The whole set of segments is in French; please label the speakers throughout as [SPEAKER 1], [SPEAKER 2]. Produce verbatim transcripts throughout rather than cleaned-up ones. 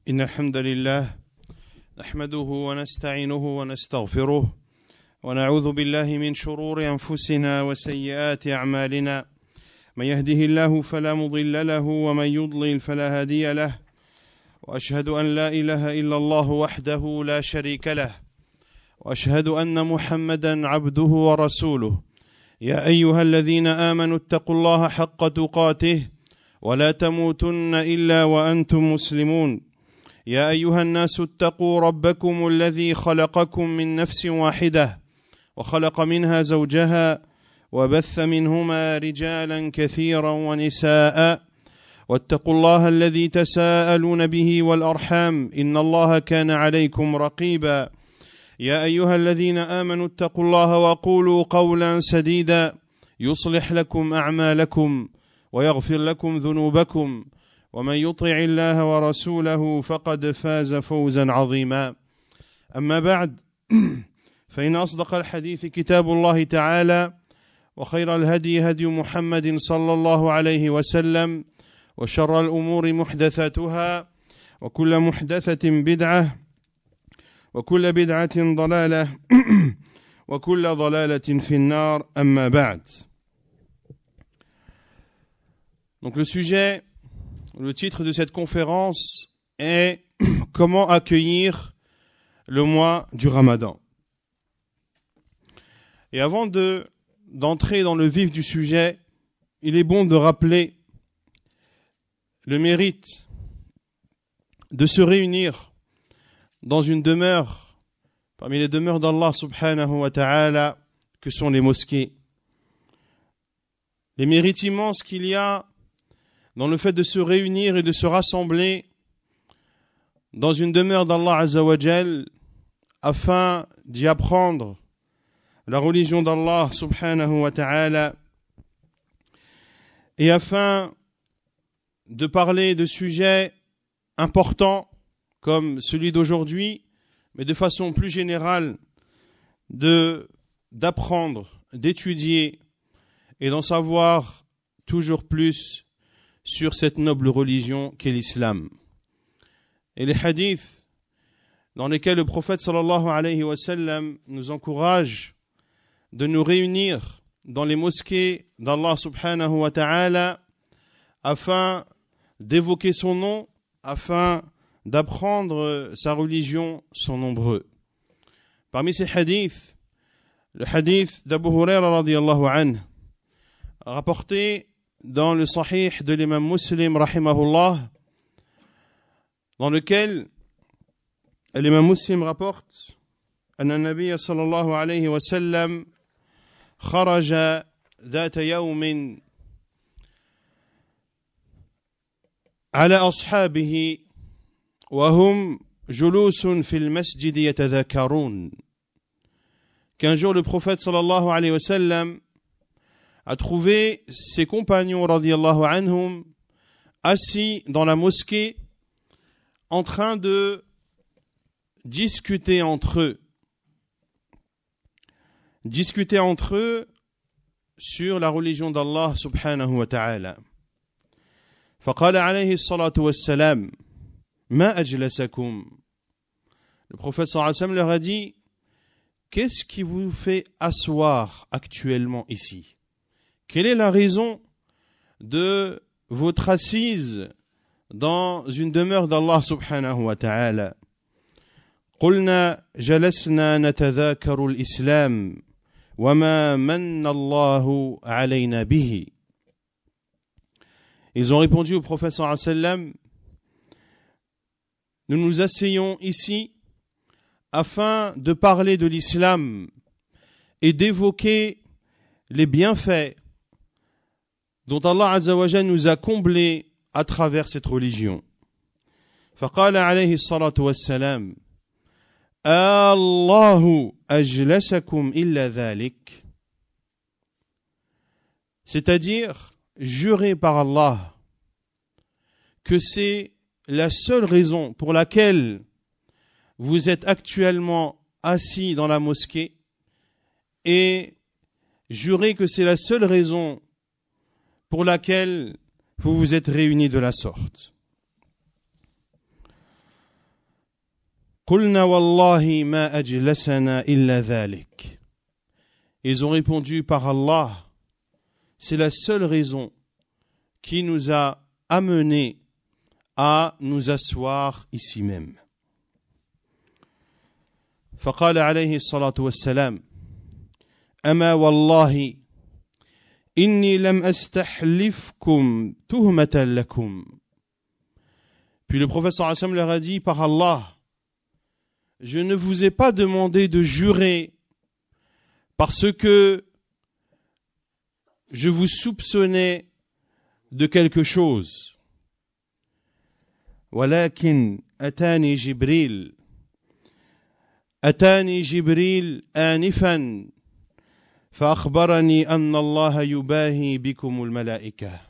[SPEAKER 1] إن الحمد لله نحمده ونستعينه ونستغفره ونعوذ بالله من شرور أنفسنا وسيئات أعمالنا من يهده الله فلا مضل له ومن يضلل فلا هادي له وأشهد أن لا إله إلا الله وحده لا شريك له وأشهد أن محمدا عبده ورسوله يا أيها الذين آمنوا اتقوا الله حق تقاته ولا تموتن إلا وأنتم مسلمون يا أيها الناس اتقوا ربكم الذي خلقكم من نفس واحدة وخلق منها زوجها وبث منهما رجالا كثيرا ونساء واتقوا الله الذي تساءلون به والأرحام إن الله كان عليكم رقيبا يا أيها الذين آمنوا اتقوا الله وقولوا قولا سديدا يصلح لكم أعمالكم ويغفر لكم ذنوبكم ومن يطع الله ورسوله فقد فاز فوزا عظيما أما بعد فإن أصدق الحديث كتاب الله تعالى وخير الهدي هدي محمد صلى الله عليه وسلم وشر الأمور محدثاتها وكل محدثة بدعة وكل بدعة ضلالة وكل ضلالة في النار أما بعد. Donc le sujet, le titre de cette conférence est « Comment accueillir le mois du Ramadan ?» Et avant de, d'entrer dans le vif du sujet, il est bon de rappeler le mérite de se réunir dans une demeure, parmi les demeures d'Allah subhanahu wa ta'ala, que sont les mosquées. Les mérites immenses qu'il y a dans le fait de se réunir et de se rassembler dans une demeure d'Allah Azza wa Jal afin d'y apprendre la religion d'Allah subhanahu wa ta'ala et afin de parler de sujets importants comme celui d'aujourd'hui, mais de façon plus générale de, d'apprendre, d'étudier et d'en savoir toujours plus sur cette noble religion qu'est l'islam. Et les hadiths dans lesquels le prophète sallallahu alayhi wa sallam nous encourage de nous réunir dans les mosquées d'Allah subhanahu wa ta'ala afin d'évoquer son nom, afin d'apprendre sa religion sont nombreux. Parmi ces hadiths, le hadith d'Abu Hurayra radiyallahu anhu, rapporté dans le sahih de l'imam Muslim rahimahullah, dans lequel l'imam Muslim rapporte أن النبي صلى الله عليه وسلم خرج ذات يوم على أصحابه وهم جلوس في المسجد يتذاكرون. Qu'un jour le prophète sallallahu alayhi wa sallam a trouvé ses compagnons radiyallahu anhum assis dans la mosquée en train de discuter entre eux. Discuter entre eux sur la religion d'Allah subhanahu wa ta'ala. فقال عليه الصلاة والسلام ما أجلسكم. Le prophète sallallahu alayhi wa sallam leur a dit: qu'est-ce qui vous fait asseoir actuellement ici? Quelle est la raison de votre assise dans une demeure d'Allah subhanahu wa ta'ala? قلنا جلسنا نتذاكر الإسلام وما من الله علينا به. Ils ont répondu au prophète sallallahu alayhi wa sallam: nous nous asseyons ici afin de parler de l'islam et d'évoquer les bienfaits dont Allah Azza wa Jalla nous a comblés à travers cette religion. فقال عليه الصلاة والسلام الله أجلسكم إلا ذلك. C'est-à-dire, juré par Allah que c'est la seule raison pour laquelle vous êtes actuellement assis dans la mosquée, et juré que c'est la seule raison pour laquelle vous vous êtes réunis de la sorte. قلنا والله ما أجلسنا إلا ذلك. Ils ont répondu par Allah, c'est la seule raison qui nous a amenés à nous asseoir ici même. فقال عليه الصلاة والسلام أما والله إني لم أستحلفكم تهمة لكم. Puis le prophète sallallahu alayhi wa sallam leur a dit, par Allah, je ne vous ai pas demandé de jurer parce que je vous soupçonnais de quelque chose. ولكن أتاني جبريل أتاني جبريل آنفا فأخبرني أن الله يباهي بكم الملائكة.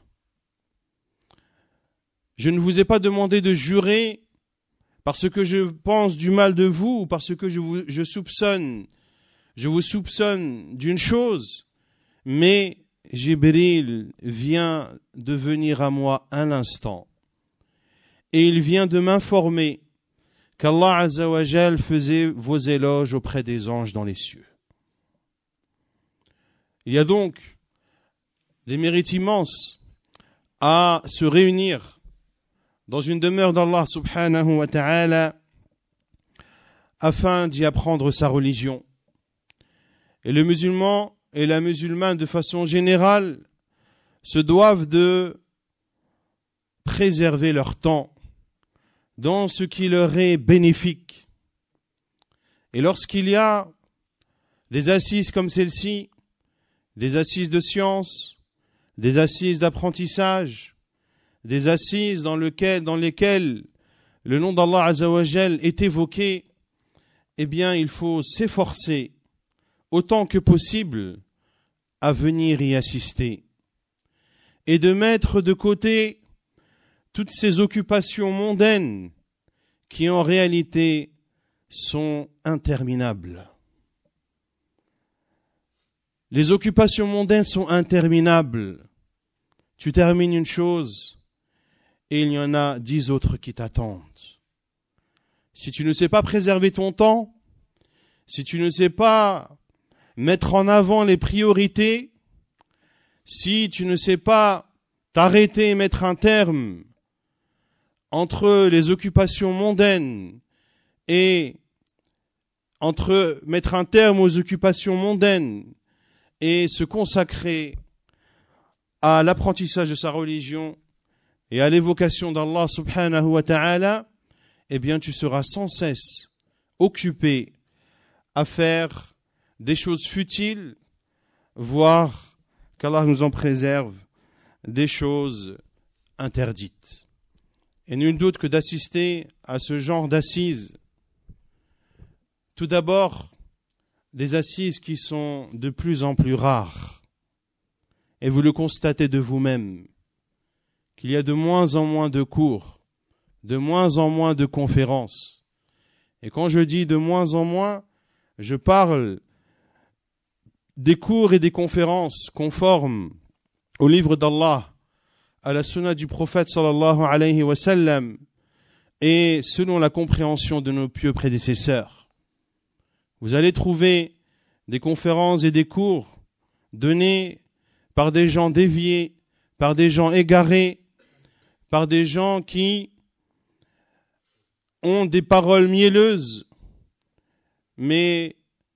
[SPEAKER 1] Je ne vous ai pas demandé de jurer parce que je pense du mal de vous ou parce que je vous je soupçonne je vous soupçonne d'une chose, mais Jibril vient de venir à moi à l'instant et il vient de m'informer qu'Allah Azza wa Jal faisait vos éloges auprès des anges dans les cieux. Il y a donc des mérites immenses à se réunir dans une demeure d'Allah subhanahu wa ta'ala afin d'y apprendre sa religion. Et le musulman et la musulmane de façon générale se doivent de préserver leur temps dans ce qui leur est bénéfique. Et lorsqu'il y a des assises comme celle-ci, des assises de science, des assises d'apprentissage, des assises dans, lequel, dans lesquelles le nom d'Allah Azza wa Jal est évoqué, eh bien il faut s'efforcer autant que possible à venir y assister et de mettre de côté toutes ces occupations mondaines qui en réalité sont interminables. Les occupations mondaines sont interminables. Tu termines une chose et il y en a dix autres qui t'attendent. Si tu ne sais pas préserver ton temps, si tu ne sais pas mettre en avant les priorités, si tu ne sais pas t'arrêter et mettre un terme entre les occupations mondaines et entre mettre un terme aux occupations mondaines et se consacrer à l'apprentissage de sa religion et à l'évocation d'Allah subhanahu wa ta'ala, eh bien tu seras sans cesse occupé à faire des choses futiles, voire qu'Allah nous en préserve, des choses interdites. Et nul doute que d'assister à ce genre d'assises, tout d'abord, des assises qui sont de plus en plus rares. Et vous le constatez de vous-même, qu'il y a de moins en moins de cours, de moins en moins de conférences. Et quand je dis de moins en moins, je parle des cours et des conférences conformes au livre d'Allah, à la sunna du prophète sallallahu alayhi wa sallam et selon la compréhension de nos pieux prédécesseurs. Vous allez trouver des conférences et des cours donnés par des gens déviés, par des gens égarés, par des gens qui ont des paroles mielleuses, mais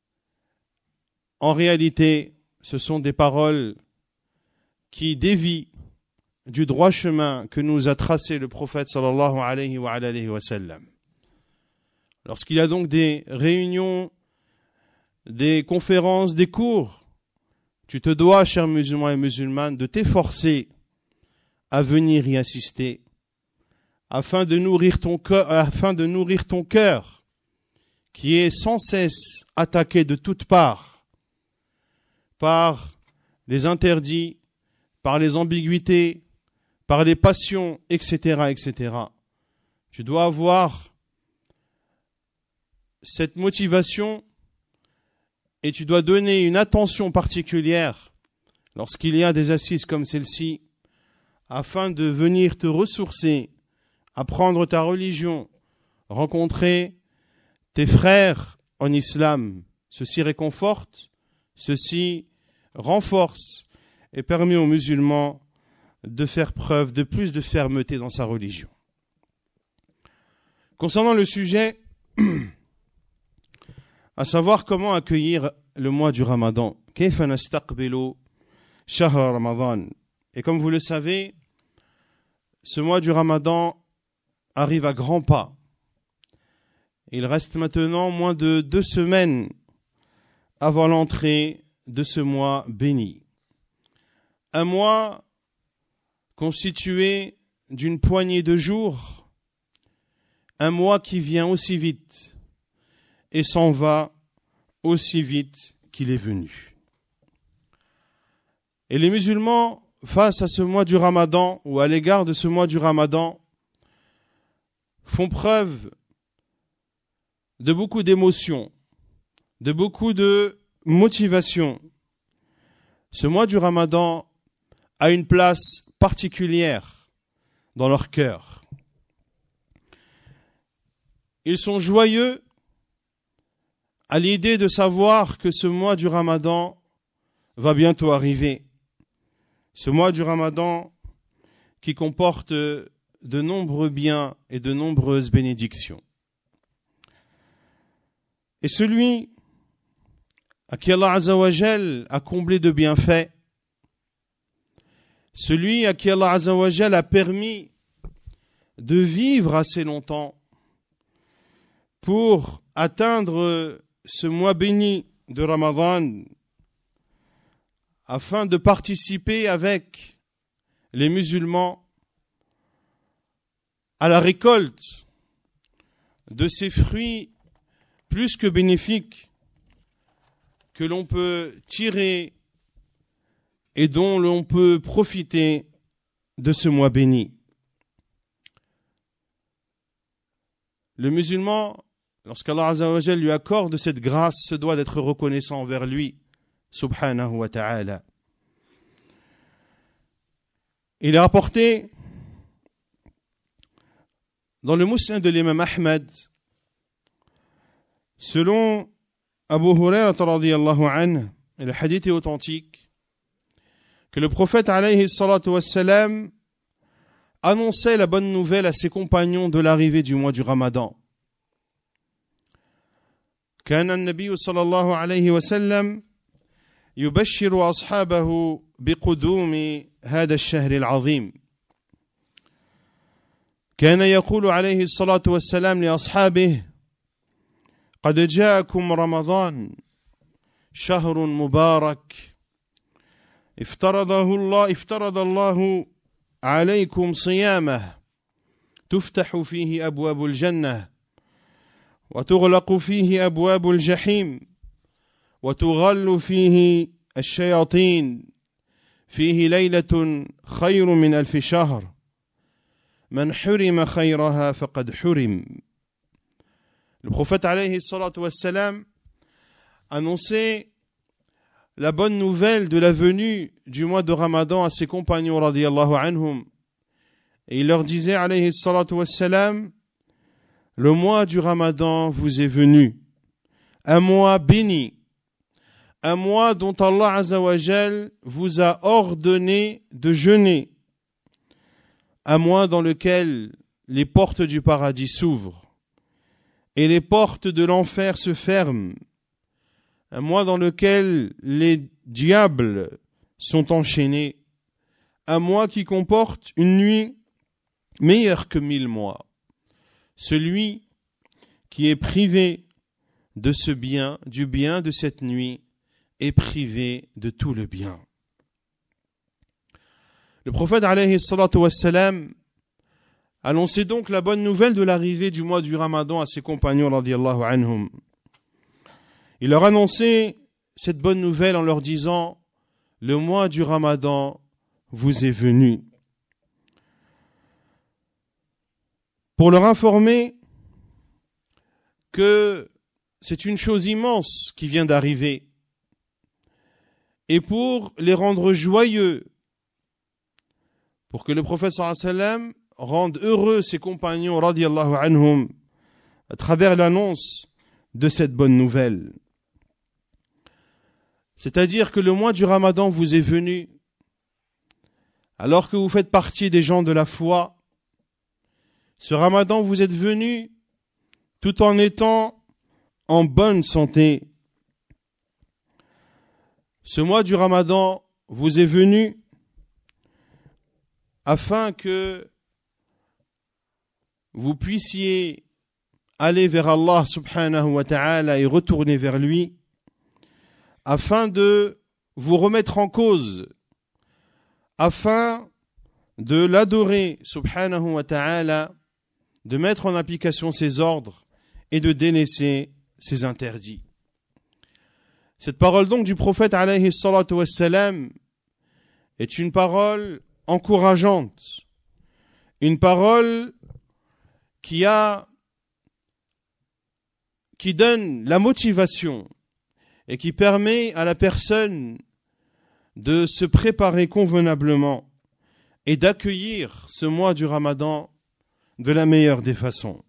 [SPEAKER 1] en réalité, ce sont des paroles qui dévient du droit chemin que nous a tracé le prophète sallallahu alayhi wa alayhi wa sallam. Lorsqu'il y a donc des réunions, des conférences, des cours, tu te dois, chers musulmans et musulmanes, de t'efforcer à venir y assister, afin de nourrir ton cœur, afin de nourrir ton cœur, qui est sans cesse attaqué de toutes parts par les interdits, par les ambiguïtés, par les passions, et cetera, et cetera. Tu dois avoir cette motivation et tu dois donner une attention particulière lorsqu'il y a des assises comme celle-ci, afin de venir te ressourcer, apprendre ta religion, rencontrer tes frères en islam. Ceci réconforte, ceci renforce et permet aux musulmans de faire preuve de plus de fermeté dans sa religion. Concernant le sujet, à savoir comment accueillir le mois du Ramadan, كيف نستقبل شهر رمضان. Et comme vous le savez, ce mois du Ramadan arrive à grands pas. Il reste maintenant moins de deux semaines avant l'entrée de ce mois béni. Un mois constitué d'une poignée de jours, un mois qui vient aussi vite et s'en va aussi vite qu'il est venu. Et les musulmans, face à ce mois du Ramadan ou à l'égard de ce mois du Ramadan, font preuve de beaucoup d'émotions, de beaucoup de motivation. Ce mois du Ramadan a une place particulière dans leur cœur. Ils sont joyeux à l'idée de savoir que ce mois du Ramadan va bientôt arriver. Ce mois du Ramadan qui comporte de nombreux biens et de nombreuses bénédictions. Et celui à qui Allah Azza wa Jal a comblé de bienfaits, celui à qui Allah Azza wa Jal a permis de vivre assez longtemps pour atteindre ce mois béni de Ramadan, afin de participer avec les musulmans à la récolte de ces fruits plus que bénéfiques que l'on peut tirer et dont l'on peut profiter de ce mois béni. Le musulman, lorsqu'Allah Azza wa Jal lui accorde cette grâce, se doit d'être reconnaissant envers lui, subhanahu wa ta'ala. Il est rapporté dans le Musnad de l'imam Ahmad, selon Abu Hurairah radiyallahu anhu, et le hadith est authentique, que le prophète alayhi salatu wassalam annonçait la bonne nouvelle à ses compagnons de l'arrivée du mois du Ramadan. كان النبي صلى الله عليه وسلم يبشر أصحابه بقدوم هذا الشهر العظيم. كان يقول عليه الصلاة والسلام لأصحابه: قد جاءكم رمضان شهر مبارك افترضه الله افترض الله عليكم صيامه تفتح فيه أبواب الجنة وتغلق فيه أبواب الجحيم وتغل فيه الشياطين فيه ليلة خير من ألف شهر من حرم خيرها فقد حرم. Le prophète alayhi salatu wassalam annonçait la bonne nouvelle de la venue du mois de Ramadan à ses compagnons radiyallahu anhum, et il leur disait alayhi salatu wassalam: le mois du Ramadan vous est venu, un mois béni, un mois dont Allah Azza wa Jal vous a ordonné de jeûner, un mois dans lequel les portes du paradis s'ouvrent et les portes de l'enfer se ferment, un mois dans lequel les diables sont enchaînés, un mois qui comporte une nuit meilleure que mille mois. Celui qui est privé de ce bien, du bien de cette nuit, est privé de tout le bien. Le prophète alayhi salatu wassalam annonçait donc la bonne nouvelle de l'arrivée du mois du Ramadan à ses compagnons radiyallahu anhum. Il leur annonçait cette bonne nouvelle en leur disant: le mois du Ramadan vous est venu. Pour leur informer que c'est une chose immense qui vient d'arriver, et pour les rendre joyeux, pour que le prophète sallallahu alayhi wa sallam rende heureux ses compagnons radiyallahu anhum à travers l'annonce de cette bonne nouvelle. C'est-à-dire que le mois du Ramadan vous est venu alors que vous faites partie des gens de la foi. Ce Ramadan vous êtes venu tout en étant en bonne santé. Ce mois du Ramadan vous est venu afin que vous puissiez aller vers Allah subhanahu wa ta'ala et retourner vers lui, afin de vous remettre en cause, afin de l'adorer subhanahu wa ta'ala, de mettre en application ses ordres et de délaisser ses interdits. Cette parole donc du prophète alayhi salatu wassalam est une parole encourageante, une parole qui a, qui donne la motivation et qui permet à la personne de se préparer convenablement et d'accueillir ce mois du Ramadan de la meilleure des façons.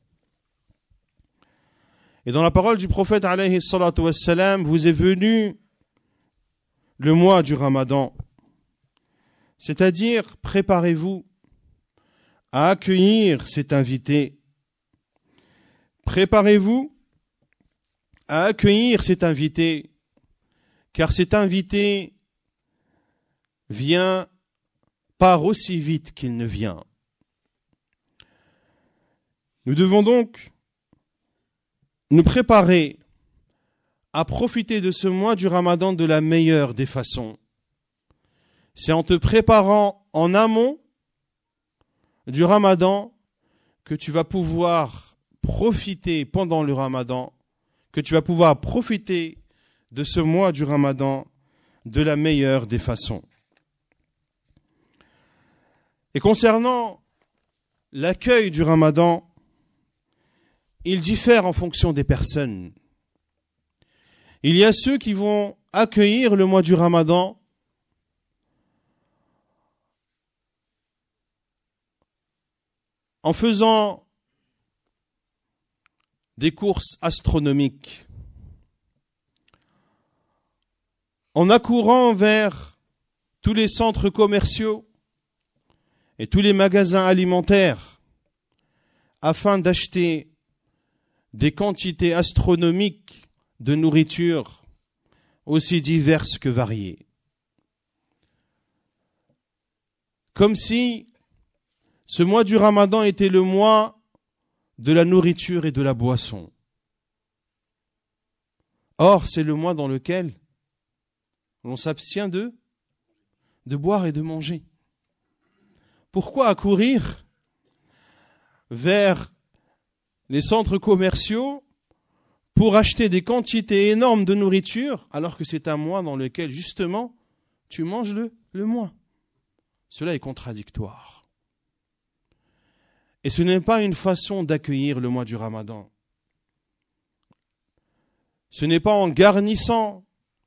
[SPEAKER 1] Et dans la parole du prophète alayhi salatu wassalam, vous est venu le mois du Ramadan. C'est-à-dire, préparez-vous à accueillir cet invité. Préparez-vous à accueillir cet invité, car cet invité vient, part aussi vite qu'il ne vient. Nous devons donc nous préparer à profiter de ce mois du Ramadan de la meilleure des façons. C'est en te préparant en amont du Ramadan que tu vas pouvoir profiter pendant le Ramadan, que tu vas pouvoir profiter de ce mois du Ramadan de la meilleure des façons. Et concernant l'accueil du Ramadan, il diffère en fonction des personnes. Il y a ceux qui vont accueillir le mois du Ramadan en faisant des courses astronomiques, en accourant vers tous les centres commerciaux et tous les magasins alimentaires afin d'acheter des quantités astronomiques de nourriture aussi diverses que variées. Comme si ce mois du Ramadan était le mois de la nourriture et de la boisson. Or, c'est le mois dans lequel l'on s'abstient de, de boire et de manger. Pourquoi accourir vers les centres commerciaux pour acheter des quantités énormes de nourriture alors que c'est un mois dans lequel, justement, tu manges le, le moins? Cela est contradictoire. Et ce n'est pas une façon d'accueillir le mois du Ramadan. Ce n'est pas en garnissant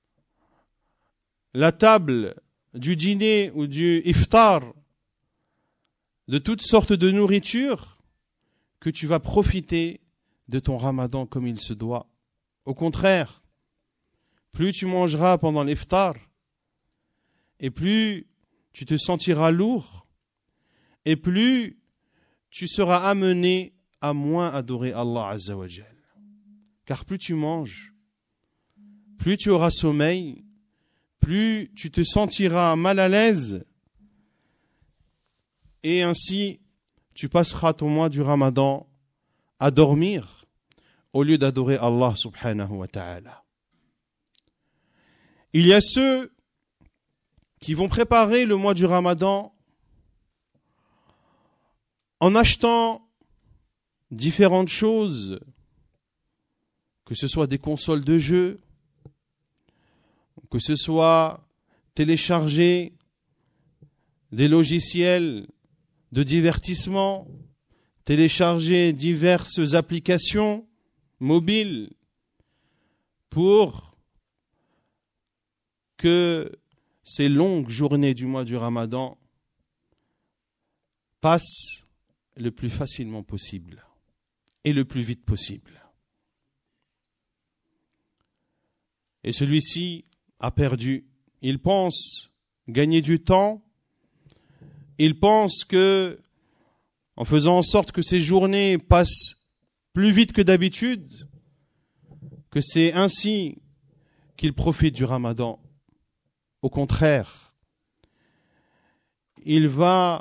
[SPEAKER 1] la table du dîner ou du iftar de toutes sortes de nourriture que tu vas profiter de ton Ramadan comme il se doit. Au contraire, plus tu mangeras pendant l'iftar et plus tu te sentiras lourd et plus tu seras amené à moins adorer Allah Azza wa Jal. Car plus tu manges, plus tu auras sommeil, plus tu te sentiras mal à l'aise, et ainsi tu passeras ton mois du Ramadan à dormir au lieu d'adorer Allah subhanahu wa ta'ala. Il y a ceux qui vont préparer le mois du Ramadan en achetant différentes choses, que ce soit des consoles de jeux, que ce soit télécharger des logiciels de divertissement, télécharger diverses applications mobiles pour que ces longues journées du mois du Ramadan passent le plus facilement possible et le plus vite possible. et celui-ci a perdu. Il pense gagner du temps, il pense que, en faisant en sorte que ses journées passent plus vite que d'habitude, que c'est ainsi qu'il profite du Ramadan. Au contraire, il va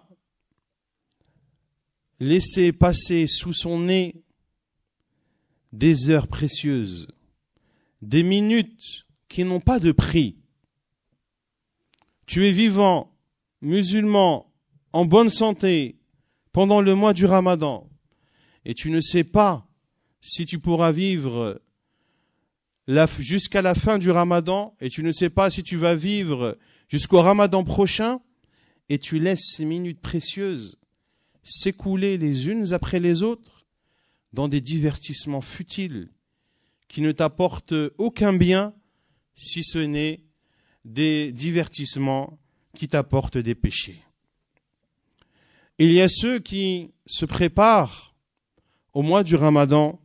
[SPEAKER 1] laisser passer sous son nez des heures précieuses, des minutes qui n'ont pas de prix. Tu es vivant, musulman, en bonne santé, pendant le mois du Ramadan, et tu ne sais pas si tu pourras vivre la, jusqu'à la fin du Ramadan, et tu ne sais pas si tu vas vivre jusqu'au Ramadan prochain, et tu laisses ces minutes précieuses s'écouler les unes après les autres dans des divertissements futiles qui ne t'apportent aucun bien, si ce n'est des divertissements qui t'apportent des péchés. Il y a ceux qui se préparent au mois du Ramadan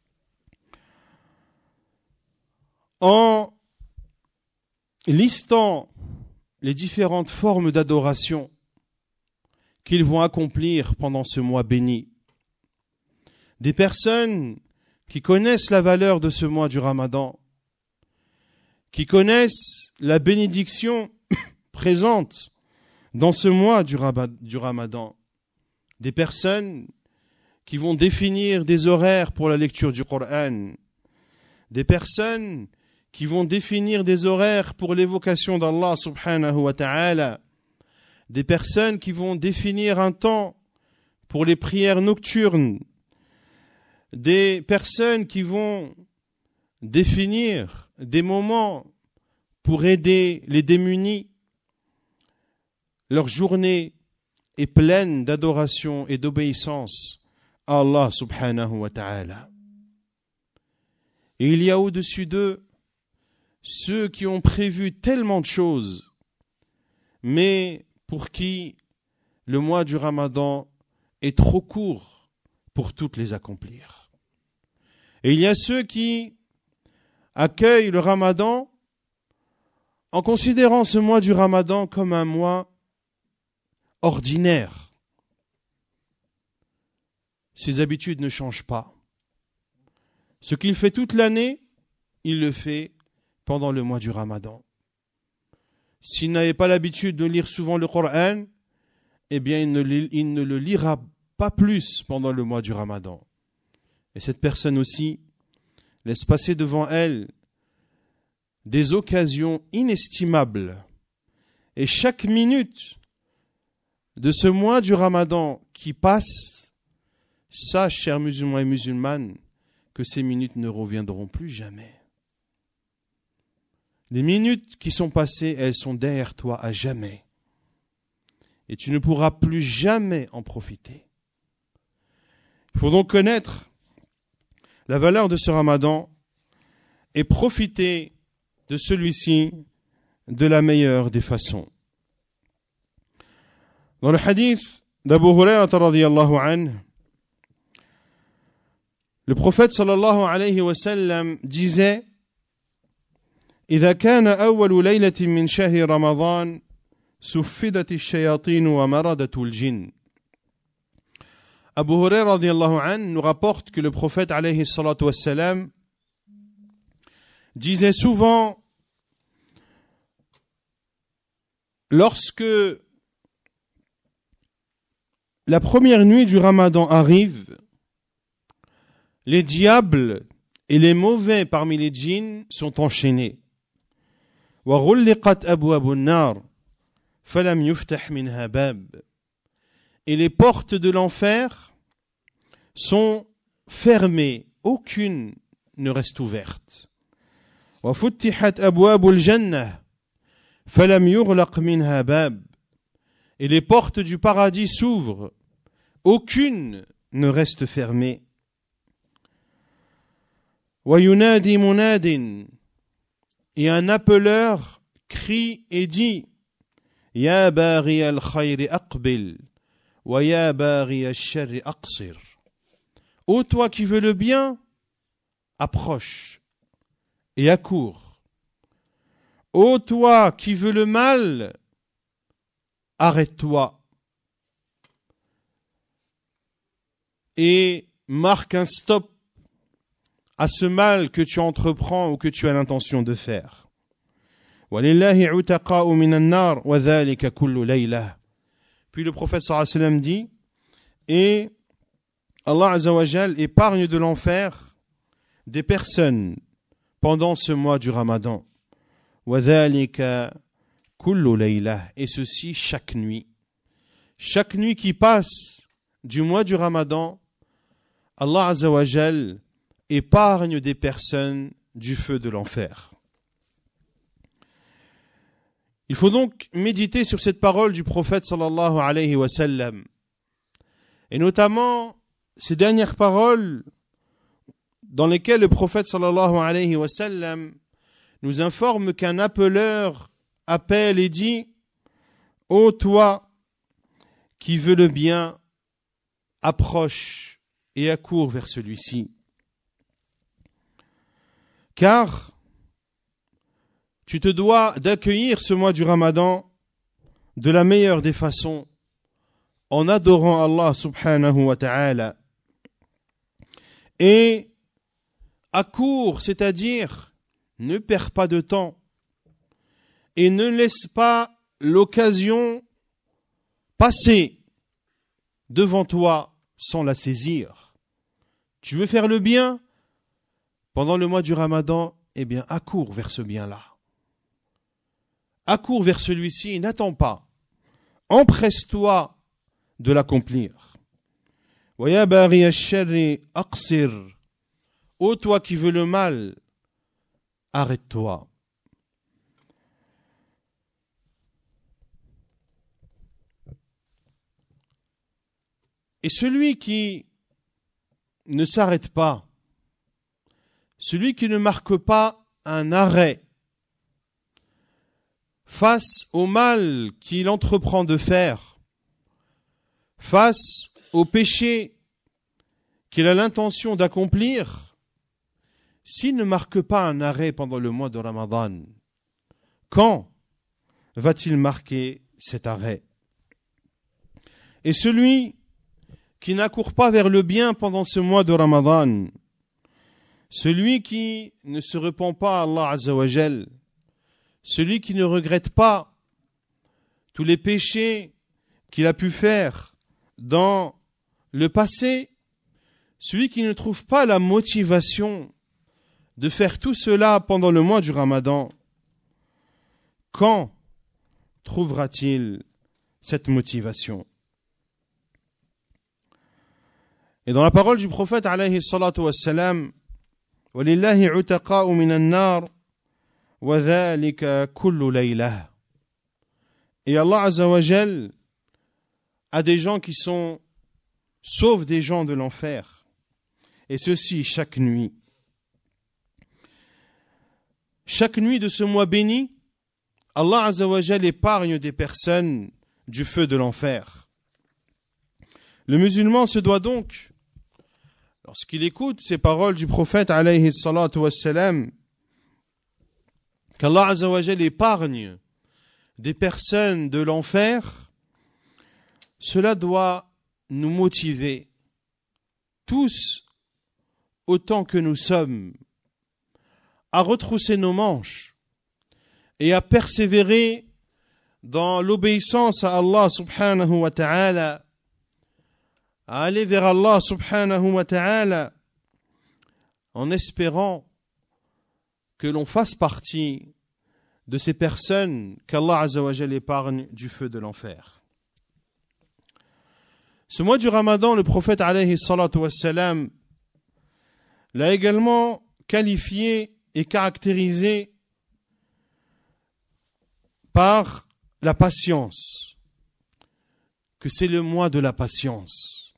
[SPEAKER 1] en listant les différentes formes d'adoration qu'ils vont accomplir pendant ce mois béni. Des personnes qui connaissent la valeur de ce mois du Ramadan, qui connaissent la bénédiction présente dans ce mois du Ramadan. Des personnes qui vont définir des horaires pour la lecture du Coran, des personnes qui vont définir des horaires pour l'évocation d'Allah subhanahu wa ta'ala, des personnes qui vont définir un temps pour les prières nocturnes, des personnes qui vont définir des moments pour aider les démunis. Leur journée est pleine d'adoration et d'obéissance à Allah subhanahu wa ta'ala. Et il y a au-dessus d'eux ceux qui ont prévu tellement de choses, mais pour qui le mois du Ramadan est trop court pour toutes les accomplir. Et il y a ceux qui accueillent le Ramadan en considérant ce mois du Ramadan comme un mois ordinaire. Ses habitudes ne changent pas. Ce qu'il fait toute l'année, il le fait pendant le mois du Ramadan. S'il n'avait pas l'habitude de lire souvent le Coran, eh bien il ne, il ne le lira pas plus pendant le mois du Ramadan. Et cette personne aussi laisse passer devant elle des occasions inestimables. Et chaque minute de ce mois du Ramadan qui passe, sache, chers musulmans et musulmanes, que ces minutes ne reviendront plus jamais. Les minutes qui sont passées, elles sont derrière toi à jamais. Et tu ne pourras plus jamais en profiter. Il faut donc connaître la valeur de ce Ramadan et profiter de celui-ci de la meilleure des façons. Dans le hadith d'Abu Hurayrah radiyallahu anhu, le prophète sallallahu alayhi wa sallam disait: إذا كان أول ليلة من شهر رمضان سفدت الشياطين ومردت الجن. Abu Hurayrah radiyallahu anhu nous rapporte que le prophète alayhi salatu wassalam disait souvent, lorsque la première nuit du Ramadan arrive, les diables et les mauvais parmi les djinns sont enchaînés. وغلقت أبواب النار فلم يفتح منها باب. Et les portes de l'enfer sont fermées, aucune ne reste ouverte. وفتحت أبواب الجنة فلم يغلق منها باب. Et les portes du paradis s'ouvrent, aucune ne reste fermée. وينادي مناد. Et un appeleur crie et dit: Ya baghi al-khayri aqbil, wa ya baghi al-sharri aqsir. Ô toi qui veux le bien, approche et accours. ô toi qui veux le mal, arrête-toi et marque un stop à ce mal que tu entreprends ou que tu as l'intention de faire. وَلِلَّهِ عُتَقَاءُ مِنَ النَّارِ وَذَلِكَ كُلُّ لَيْلَةٍ. Puis le prophète sallallahu alayhi wa sallam dit, et Allah Azza wa Jal épargne de l'enfer des personnes pendant ce mois du Ramadan. وَذَلِكَ كُلُّ لَيْلَةٍ. Et ceci chaque nuit. Chaque nuit qui passe du mois du Ramadan, Allah Azza wa Jal épargne des personnes du feu de l'enfer. Il faut donc méditer sur cette parole du prophète sallallahu alayhi wa sallam, et notamment ces dernières paroles dans lesquelles le prophète sallallahu alayhi wa sallam nous informe qu'un appeleur appelle et dit, ô toi qui veux le bien, approche et accours vers celui-ci. Car tu te dois d'accueillir ce mois du Ramadan de la meilleure des façons, en adorant Allah subhanahu wa ta'ala. Et accours, c'est-à-dire ne perds pas de temps et ne laisse pas l'occasion passer devant toi sans la saisir. Tu veux faire le bien pendant le mois du Ramadan, eh bien accours vers ce bien-là. Accours vers celui-ci et n'attends pas. Empresse-toi de l'accomplir. وَيَا بَاغِيَ الشَّرِّ أَقْصِرْ. Ô toi qui veux le mal, arrête-toi. Et celui qui ne s'arrête pas, celui qui ne marque pas un arrêt face au mal qu'il entreprend de faire, face au péché qu'il a l'intention d'accomplir, s'il ne marque pas un arrêt pendant le mois de Ramadan, quand va-t-il marquer cet arrêt? Et celui qui n'accourt pas vers le bien pendant ce mois de Ramadan, celui qui ne se repent pas à Allah Azza wa Jal, celui qui ne regrette pas tous les péchés qu'il a pu faire dans le passé, celui qui ne trouve pas la motivation de faire tout cela pendant le mois du Ramadan, quand trouvera-t-il cette motivation? Et dans la parole du prophète alayhi salatu wassalam, وَلِلَّهِ عُتَقَاءُ مِنَ النَّارِ وَذَلِكَ كُلُّ لَيْلَةٍ. Et Allah Azza wa Jal a des gens qui sont sauf des gens de l'enfer, et ceci chaque nuit. Chaque nuit de ce mois béni, Allah Azza wa Jal épargne des personnes du feu de l'enfer. Le musulman se doit donc, lorsqu'il écoute ces paroles du prophète alayhi salatu wassalam, qu'Allah Azza wa Jal épargne des personnes de l'enfer, cela doit nous motiver, tous autant que nous sommes, à retrousser nos manches et à persévérer dans l'obéissance à Allah subhanahu wa ta'ala, à aller vers Allah subhanahu wa ta'ala en espérant que l'on fasse partie de ces personnes qu'Allah Azza wa Jal épargne du feu de l'enfer. Ce mois du Ramadan, le prophète alayhi salatu wassalam l'a également qualifié et caractérisé par la patience, que c'est le mois de la patience.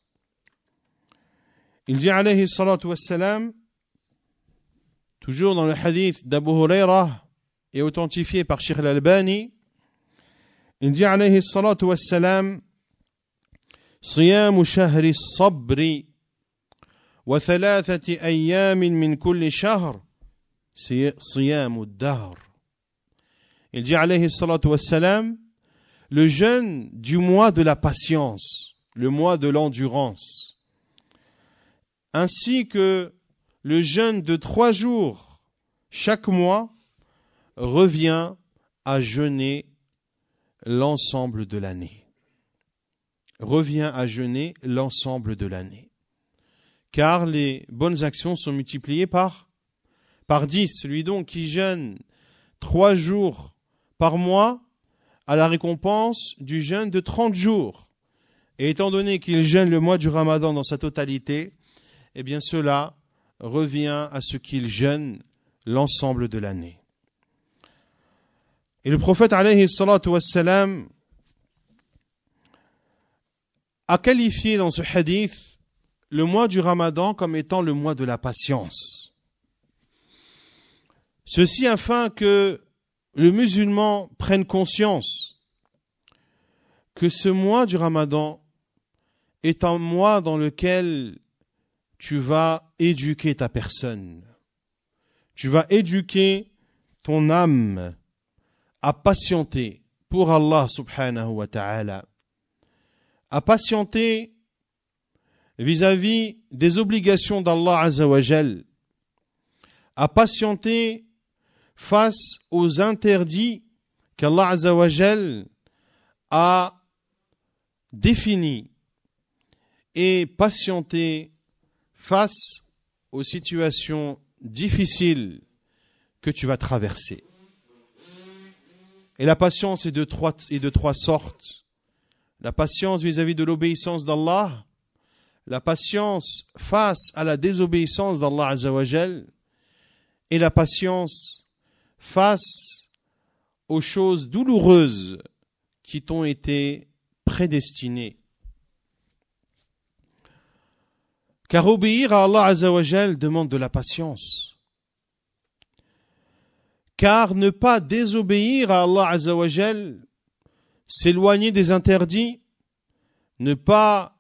[SPEAKER 1] Il dit alayhi salatu wassalam, toujours dans le hadith d'Abu Huraira et authentifié par Cheikh al-Albani, il dit alayhi salatu wassalam, صيام شهر الصبر وثلاثة أيام من كل شهر صيام الدهر. Il dit alayhi salatu wassalam, le jeûne du mois de la patience, le mois de l'endurance, ainsi que le jeûne de trois jours chaque mois revient à jeûner l'ensemble de l'année. Revient à jeûner l'ensemble de l'année. Car les bonnes actions sont multipliées par, par dix. Celui donc qui jeûne trois jours par mois a la récompense du jeûne de trente jours. Et étant donné qu'il jeûne le mois du Ramadan dans sa totalité, eh bien cela revient à ce qu'il jeûne l'ensemble de l'année. Et le prophète alayhi salatu wassalam a qualifié dans ce hadith le mois du Ramadan comme étant le mois de la patience. Ceci afin que le musulman prenne conscience que ce mois du Ramadan est un mois dans lequel tu vas éduquer ta personne. Tu vas éduquer ton âme à patienter pour Allah subhanahu wa ta'ala, à patienter vis-à-vis des obligations d'Allah azza wa jal, à patienter face aux interdits qu'Allah azza wa jal a définis et patienter face aux situations difficiles que tu vas traverser. Et la patience est de trois, est de trois sortes. La patience vis-à-vis de l'obéissance d'Allah, la patience face à la désobéissance d'Allah azza wa jal, et la patience face aux choses douloureuses qui t'ont été prédestinées. Car obéir à Allah azza wa jal demande de la patience. Car ne pas désobéir à Allah azza wa jal, s'éloigner des interdits, ne pas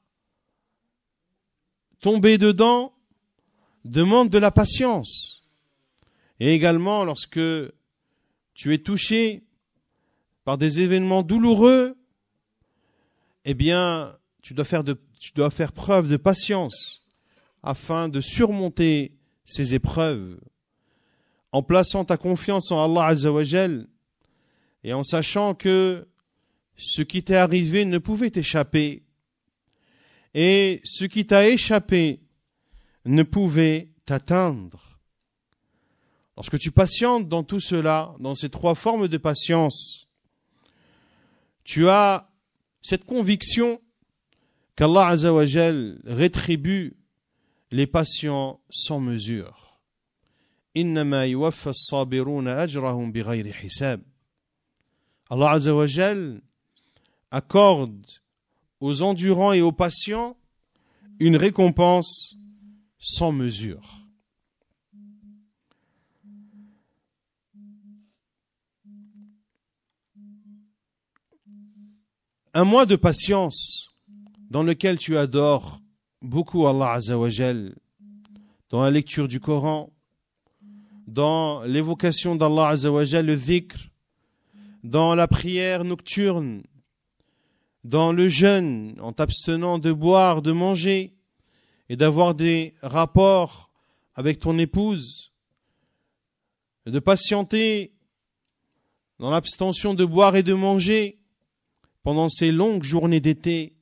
[SPEAKER 1] tomber dedans, demande de la patience. Et également, lorsque tu es touché par des événements douloureux, eh bien, tu dois faire, de, tu dois faire preuve de patience afin de surmonter ces épreuves, en plaçant ta confiance en Allah azza wa jal et en sachant que ce qui t'est arrivé ne pouvait t'échapper et ce qui t'a échappé ne pouvait t'atteindre. Lorsque tu patientes dans tout cela, dans ces trois formes de patience, tu as cette conviction qu'Allah azza wa jal rétribue les patients sans mesure. Innama yuwaffa as-sabiruna ajrahum bighayri hisab. Allah azza wa jal accorde aux endurants et aux patients une récompense sans mesure. Un mois de patience dans lequel tu adores beaucoup Allah azza wa jal, dans la lecture du Coran, dans l'évocation d'Allah azza wa jal, le dhikr, dans la prière nocturne, dans le jeûne, en t'abstenant de boire, de manger et d'avoir des rapports avec ton épouse, de patienter dans l'abstention de boire et de manger pendant ces longues journées d'été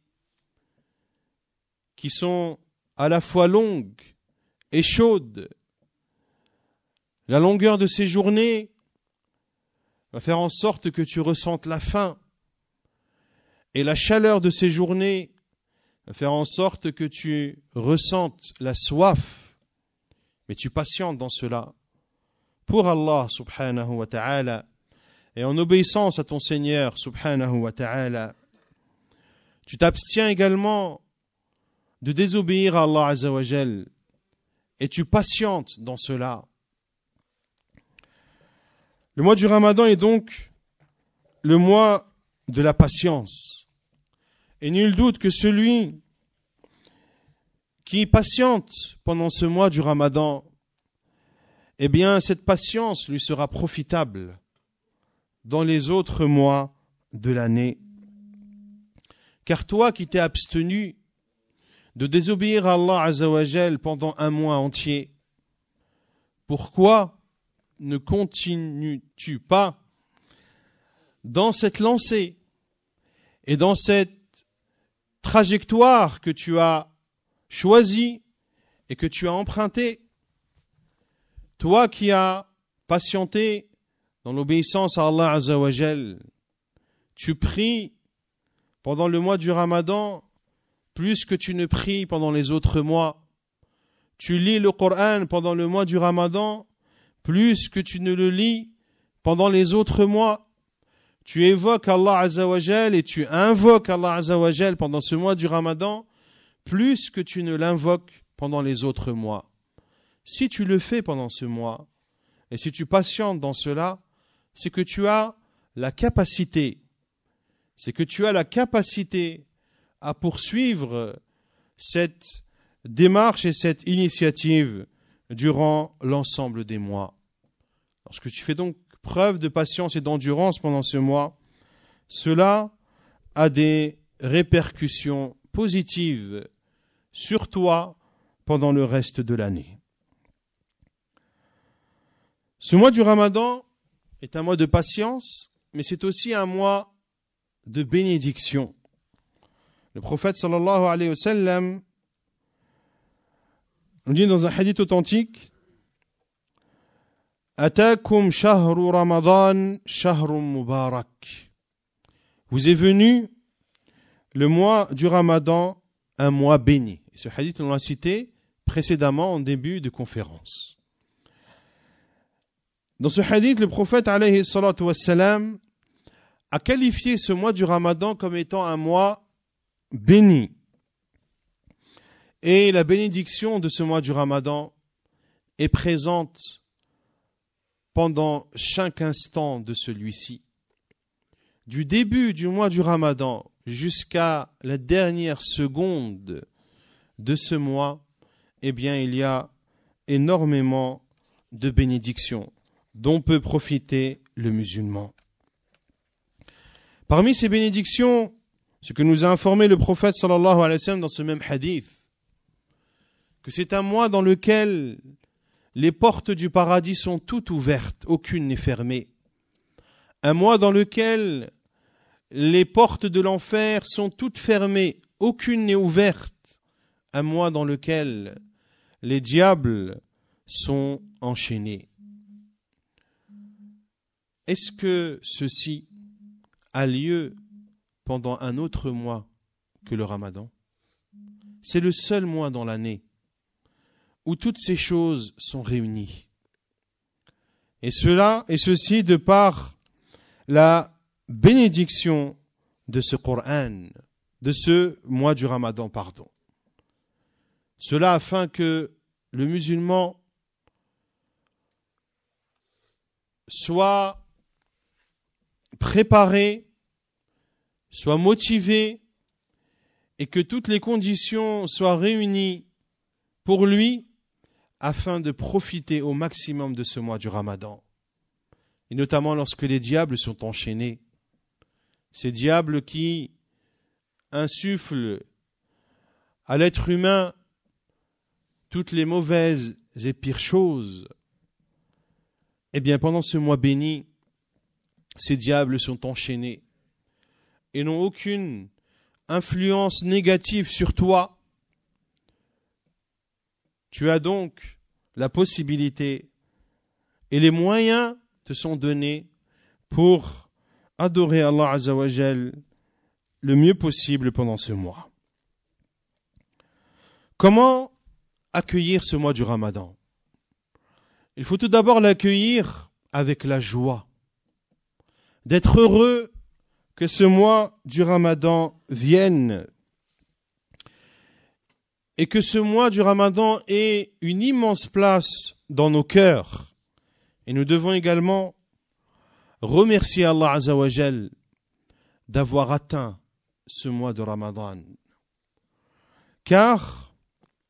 [SPEAKER 1] qui sont à la fois longues et chaudes. La longueur de ces journées va faire en sorte que tu ressentes la faim. Et la chaleur de ces journées va faire en sorte que tu ressentes la soif. Mais tu patientes dans cela pour Allah subhanahu wa ta'ala et en obéissance à ton Seigneur subhanahu wa ta'ala. Tu t'abstiens également de désobéir à Allah azza wa jal et tu patientes dans cela. Le mois du Ramadan est donc le mois de la patience. Et nul doute que celui qui patiente pendant ce mois du Ramadan, eh bien, cette patience lui sera profitable dans les autres mois de l'année. Car toi qui t'es abstenu de désobéir à Allah Azza wa Jal pendant un mois entier, pourquoi ne continues-tu pas dans cette lancée et dans cette trajectoire que tu as choisie et que tu as empruntée? Toi qui as patienté dans l'obéissance à Allah Azza wa Jal, tu pries pendant le mois du Ramadan plus que tu ne pries pendant les autres mois. Tu lis le Coran pendant le mois du Ramadan plus que tu ne le lis pendant les autres mois. Tu évoques Allah Azza wa Jal et tu invoques Allah Azza wa Jal pendant ce mois du Ramadan plus que tu ne l'invoques pendant les autres mois. Si tu le fais pendant ce mois et si tu patientes dans cela, c'est que tu as la capacité, c'est que tu as la capacité à poursuivre cette démarche et cette initiative durant l'ensemble des mois. Lorsque tu fais donc preuve de patience et d'endurance pendant ce mois, cela a des répercussions positives sur toi pendant le reste de l'année. Ce mois du Ramadan est un mois de patience, mais c'est aussi un mois de bénédiction. Le prophète sallallahu alayhi wa sallam nous dit dans un hadith authentique: Atakum shahru Ramadan shahrum mubarak. Vous est venu le mois du Ramadan, un mois béni. Et ce hadith, on l'a cité précédemment en début de conférence. Dans ce hadith, le prophète alayhi salatu wassalam a qualifié ce mois du Ramadan comme étant un mois béni. Et la bénédiction de ce mois du Ramadan est présente pendant chaque instant de celui-ci. Du début du mois du Ramadan jusqu'à la dernière seconde de ce mois, eh bien, il y a énormément de bénédictions dont peut profiter le musulman. Parmi ces bénédictions, ce que nous a informé le prophète sallallahu alayhi wa sallam dans ce même hadith, que c'est un mois dans lequel les portes du paradis sont toutes ouvertes, aucune n'est fermée. Un mois dans lequel les portes de l'enfer sont toutes fermées, aucune n'est ouverte. Un mois dans lequel les diables sont enchaînés. Est-ce que ceci a lieu pendant un autre mois que le Ramadan? C'est le seul mois dans l'année où toutes ces choses sont réunies. Et cela, et ceci de par la bénédiction de ce Coran, de ce mois du Ramadan, pardon. Cela afin que le musulman soit préparé, soit motivé et que toutes les conditions soient réunies pour lui afin de profiter au maximum de ce mois du Ramadan. Et notamment lorsque les diables sont enchaînés. Ces diables qui insufflent à l'être humain toutes les mauvaises et pires choses. Eh bien, pendant ce mois béni, ces diables sont enchaînés et n'ont aucune influence négative sur toi. Tu as donc la possibilité et les moyens te sont donnés pour adorer Allah Azza wa Jal le mieux possible pendant ce mois. Comment accueillir ce mois du Ramadan? Il faut tout d'abord l'accueillir avec la joie, d'être heureux que ce mois du Ramadan vienne et que ce mois du Ramadan ait une immense place dans nos cœurs. Et nous devons également remercier Allah Azza wa Jal d'avoir atteint ce mois de Ramadan. Car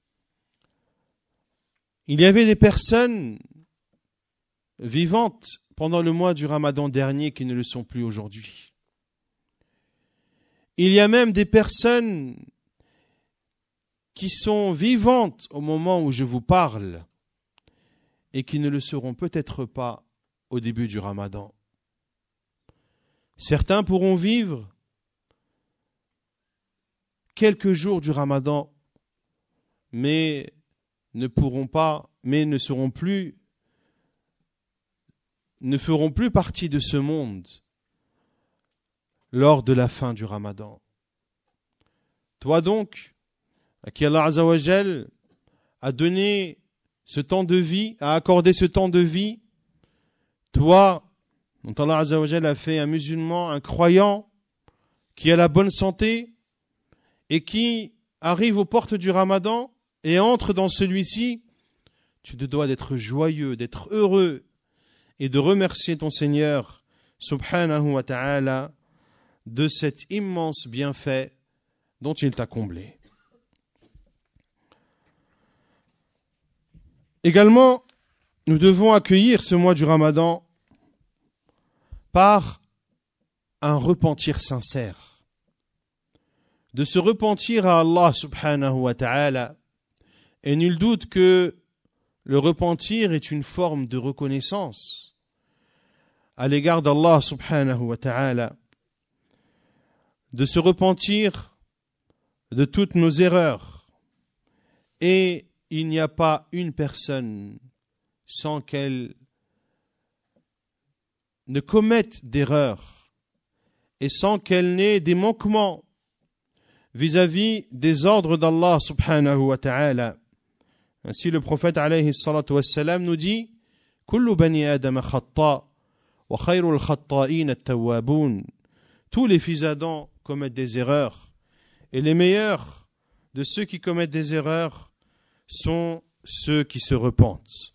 [SPEAKER 1] il y avait des personnes vivantes pendant le mois du Ramadan dernier qui ne le sont plus aujourd'hui. Il y a même des personnes qui sont vivantes au moment où je vous parle et qui ne le seront peut-être pas au début du Ramadan. Certains pourront vivre quelques jours du Ramadan, mais ne pourront pas, mais ne seront plus, ne feront plus partie de ce monde lors de la fin du Ramadan. Toi donc, à qui Allah Azza wa Jal a donné ce temps de vie, a accordé ce temps de vie, toi, dont Allah Azza wa Jal a fait un musulman, un croyant, qui a la bonne santé et qui arrive aux portes du Ramadan et entre dans celui-ci, tu te dois d'être joyeux, d'être heureux et de remercier ton Seigneur, subhanahu wa ta'ala, de cet immense bienfait dont il t'a comblé. Également, nous devons accueillir ce mois du Ramadan par un repentir sincère. De se repentir à Allah subhanahu wa ta'ala. Et nul doute que le repentir est une forme de reconnaissance à l'égard d'Allah subhanahu wa ta'ala. De se repentir de toutes nos erreurs. Et il n'y a pas une personne sans qu'elle ne commette d'erreurs et sans qu'elle n'ait des manquements vis-à-vis des ordres d'Allah subhanahu wa ta'ala. Ainsi le prophète alayhi salatu wassalam nous dit « Kullu bani Adam khatta wa khayrul khatta'in at-tawwabun » Tous les fils d'Adam commettent des erreurs et les meilleurs de ceux qui commettent des erreurs sont ceux qui se repentent.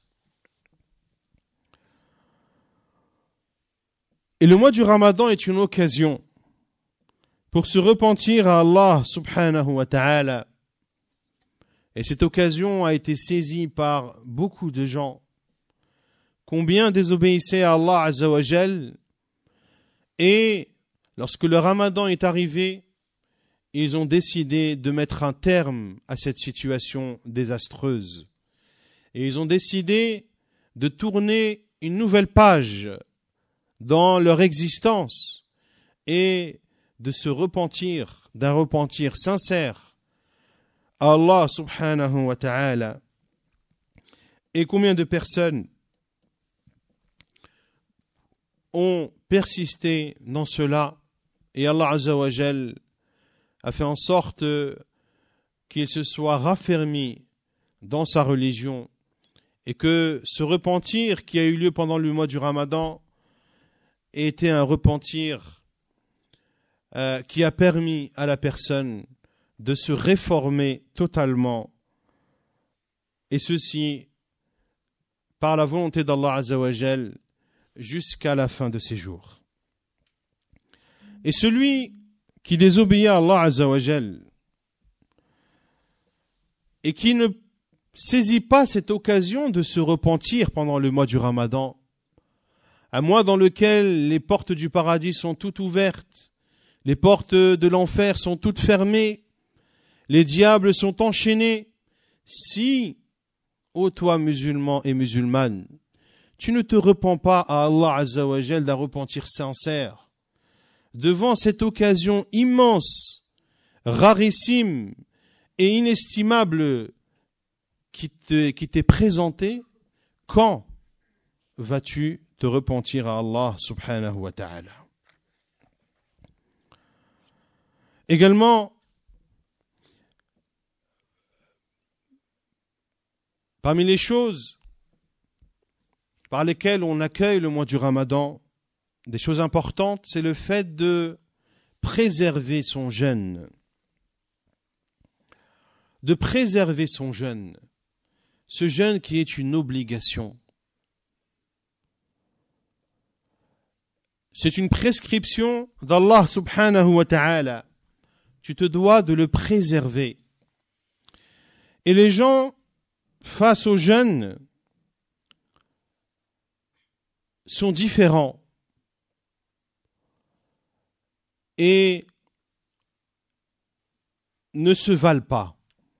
[SPEAKER 1] Et le mois du Ramadan est une occasion pour se repentir à Allah subhanahu wa ta'ala. Et cette occasion a été saisie par beaucoup de gens. Combien désobéissaient à Allah azza wa jal, et lorsque le Ramadan est arrivé, ils ont décidé de mettre un terme à cette situation désastreuse. Et ils ont décidé de tourner une nouvelle page dans leur existence et de se repentir, d'un repentir sincère à Allah subhanahu wa ta'ala. Et combien de personnes ont persisté dans cela, et Allah azza wa jal a fait en sorte qu'il se soit raffermi dans sa religion, et que ce repentir qui a eu lieu pendant le mois du Ramadan ait été un repentir euh, qui a permis à la personne de se réformer totalement, et ceci par la volonté d'Allah azza wa jal jusqu'à la fin de ses jours. Et celui qui désobéit à Allah azza wa jal et qui ne saisit pas cette occasion de se repentir pendant le mois du Ramadan, un mois dans lequel les portes du paradis sont toutes ouvertes, les portes de l'enfer sont toutes fermées, les diables sont enchaînés. Si, ô toi musulman et musulmane, tu ne te repens pas à Allah azza wa jal d'un repentir sincère, devant cette occasion immense, rarissime et inestimable qui te, qui t'est présentée, quand vas-tu te repentir à Allah subhanahu wa ta'ala? Également, parmi les choses par lesquelles on accueille le mois du Ramadan, des choses importantes, c'est le fait de préserver son jeûne. De préserver son jeûne. Ce jeûne qui est une obligation. C'est une prescription d'Allah subhanahu wa ta'ala. Tu te dois de le préserver. Et les gens, face au jeûne, sont différents et ne se valent pas,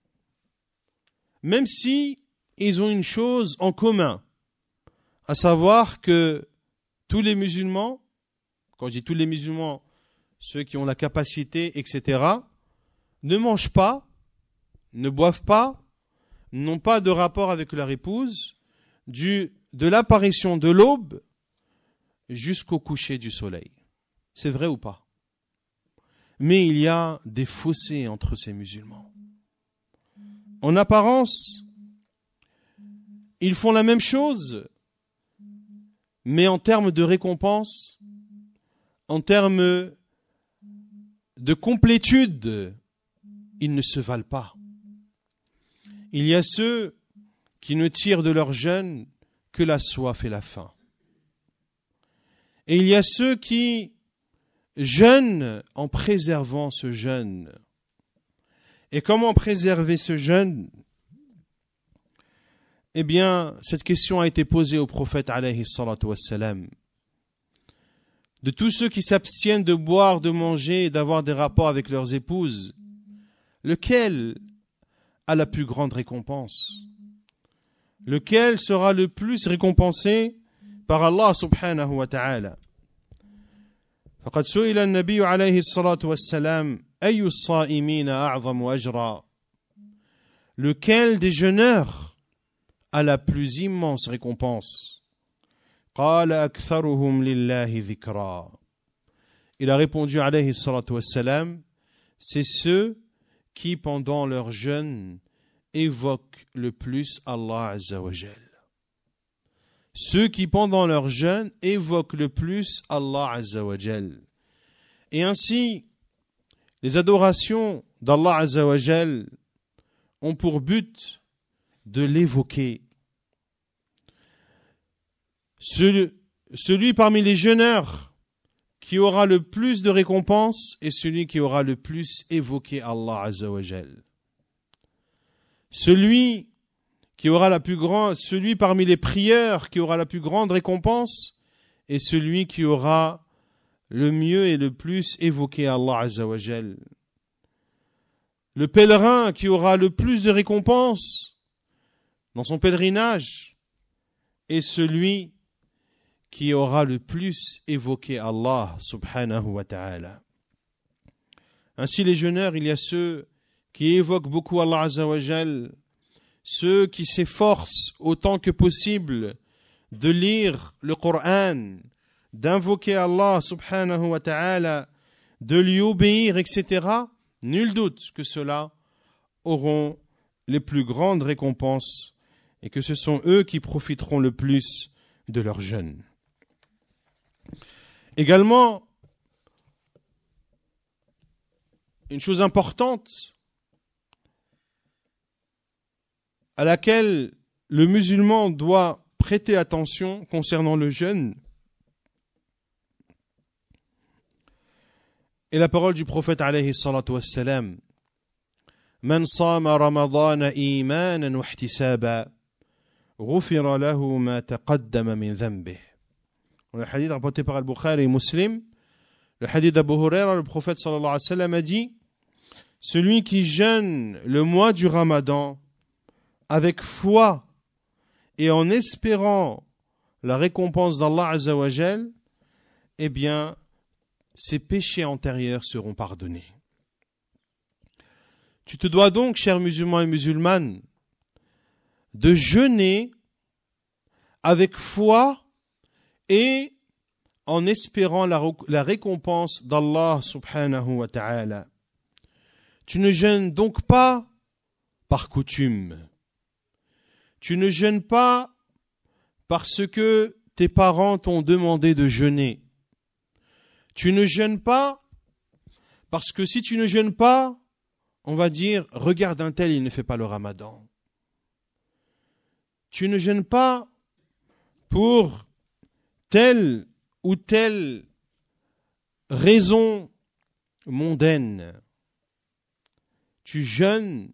[SPEAKER 1] même si ils ont une chose en commun, à savoir que tous les musulmans, quand je dis tous les musulmans, ceux qui ont la capacité, et cetera, ne mangent pas, ne boivent pas, n'ont pas de rapport avec leur épouse, du, de l'apparition de l'aube jusqu'au coucher du soleil. C'est vrai ou pas? Mais il y a des fossés entre ces musulmans. En apparence, ils font la même chose, mais en termes de récompense, en termes de complétude, ils ne se valent pas. Il y a ceux qui ne tirent de leur jeûne que la soif et la faim. Et il y a ceux qui jeûnent en préservant ce jeûne. Et comment préserver ce jeûne? Eh bien, cette question a été posée au prophète alayhi salatu wassalam. De tous ceux qui s'abstiennent de boire, de manger et d'avoir des rapports avec leurs épouses, lequel a la plus grande récompense? Lequel sera le plus récompensé par Allah subhanahu wa ta'ala? فقد سئل النبي عليه الصلاة والسلام أي الصائمين أعظم أجرا. Lequel des jeûneurs a la plus immense récompense? قال أكثرهم لله ذكرا. Il a répondu alayhi salatu wassalam, c'est ceux qui pendant leur jeûne évoquent le plus Allah azza wa jal. Ceux qui pendant leur jeûne évoquent le plus Allah azza wa jal. Et ainsi, les adorations d'Allah azza wa jal ont pour but de l'évoquer. Celui, celui parmi les jeûneurs qui aura le plus de récompenses est celui qui aura le plus évoqué Allah azza wa jal. Celui qui aura la plus grande, celui parmi les prieurs qui aura la plus grande récompense est celui qui aura le mieux et le plus évoqué Allah azza wa jal. Le pèlerin qui aura le plus de récompenses dans son pèlerinage est celui qui aura le plus évoqué Allah subhanahu wa ta'ala. Ainsi les jeûneurs, il y a ceux qui évoquent beaucoup Allah azza wa jal, ceux qui s'efforcent autant que possible de lire le Coran, d'invoquer Allah subhanahu wa ta'ala, de lui obéir, et cetera. Nul doute que ceux-là auront les plus grandes récompenses et que ce sont eux qui profiteront le plus de leur jeûne. Également, une chose importante à laquelle le musulman doit prêter attention concernant le jeûne est la parole du prophète alayhi salatu wassalam. Man sama ramadana imanan wa ihtisaba ghufira lahu ma taqaddama min dhanbih. Le hadith rapporté par Al-Bukhari et Muslim, le hadith d'Abu Huraira, le prophète sallallahu alayhi wa sallam a dit: celui qui jeûne le mois du Ramadan avec foi et en espérant la récompense d'Allah azza wa jal, eh bien, ses péchés antérieurs seront pardonnés. Tu te dois donc, chers musulmans et musulmanes, de jeûner avec foi et en espérant la, la récompense d'Allah subhanahu wa ta'ala. Tu ne jeûnes donc pas par coutume. Tu ne jeûnes pas parce que tes parents t'ont demandé de jeûner. Tu ne jeûnes pas parce que si tu ne jeûnes pas, on va dire, regarde un tel, il ne fait pas le ramadan. Tu ne jeûnes pas pour telle ou telle raison mondaine. Tu jeûnes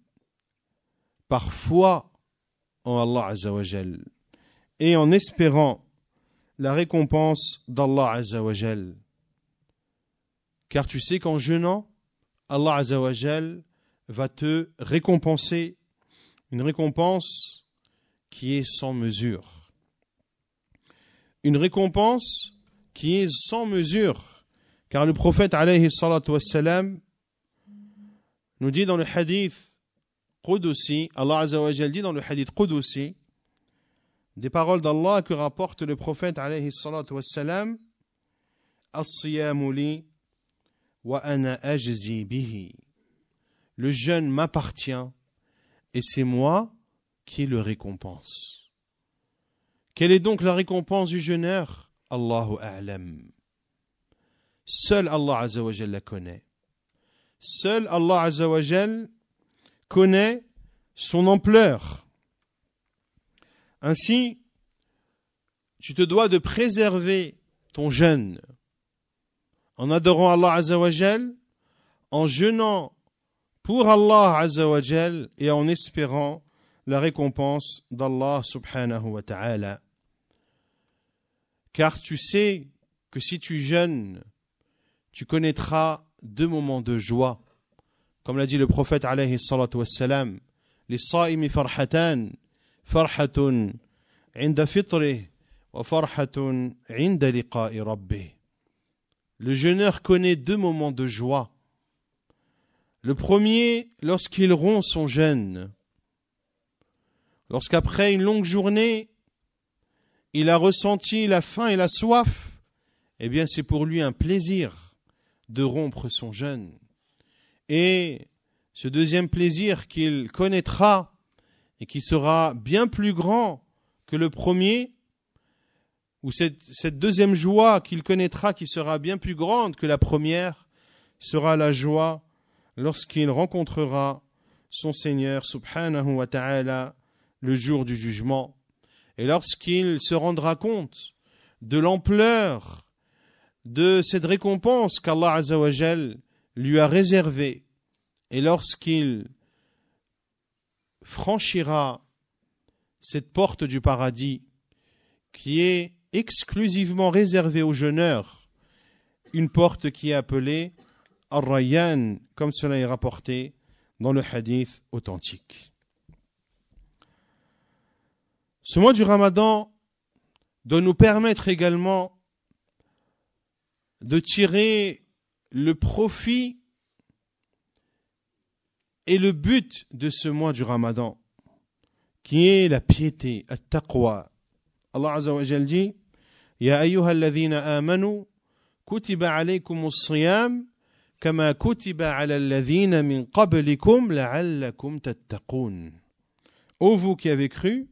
[SPEAKER 1] par foi en Allah azza wa jal et en espérant la récompense d'Allah Azza wa Jal. Car tu sais qu'en jeûnant, Allah Azza wa Jal va te récompenser, une récompense qui est sans mesure. Une récompense qui est sans mesure. Car le prophète alayhi salatu wassalam nous dit dans le hadith Qudusi, Allah Azza wa Jal dit dans le hadith Qudusi, des paroles d'Allah que rapporte le prophète alayhi salatu wassalam, As-siyamu li wa ana ajzi bihi. Le jeûne m'appartient et c'est moi qui le récompense. Quelle est donc la récompense du jeûneur? Allahu a'lam. Seul Allah Azza wa Jal la connaît. Seul Allah Azza wa Jal connaît son ampleur. Ainsi, tu te dois de préserver ton jeûne en adorant Allah Azza wa Jal, en jeûnant pour Allah Azza wa Jal et en espérant la récompense d'Allah subhanahu wa ta'ala. Car tu sais que si tu jeûnes, tu connaîtras deux moments de joie. Comme l'a dit le prophète alayhi salatu wassalam, les saimi farhatan, farhatun inda fitrih wa farhatun inda liqa'i rabbih. Le jeûneur connaît deux moments de joie. Le premier, lorsqu'il rompt son jeûne. Lorsqu'après une longue journée, il a ressenti la faim et la soif, eh bien c'est pour lui un plaisir de rompre son jeûne. Et ce deuxième plaisir qu'il connaîtra et qui sera bien plus grand que le premier, ou cette, cette deuxième joie qu'il connaîtra qui sera bien plus grande que la première, sera la joie lorsqu'il rencontrera son Seigneur subhanahu wa ta'ala le jour du jugement. Et lorsqu'il se rendra compte de l'ampleur de cette récompense qu'Allah Azza wa Jal lui a réservée, et lorsqu'il franchira cette porte du paradis qui est exclusivement réservée aux jeûneurs, une porte qui est appelée Ar-Rayyan, comme cela est rapporté dans le hadith authentique. Ce mois du Ramadan doit nous permettre également de tirer le profit et le but de ce mois du Ramadan, qui est la piété, at-taqwa. Allah Azza wa Jal dit, Ya ayyuhalladhina amanu, kutiba alaykumus siyam, kama kutiba ala alladhina min qablikum la'allakum tattaqun. Ô vous qui avez cru,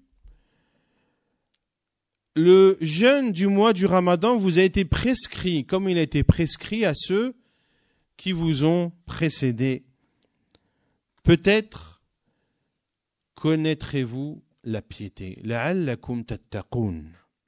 [SPEAKER 1] le jeûne du mois du Ramadan vous a été prescrit, comme il a été prescrit à ceux qui vous ont précédés. Peut-être connaîtrez-vous la piété. La'allakum tattaqun.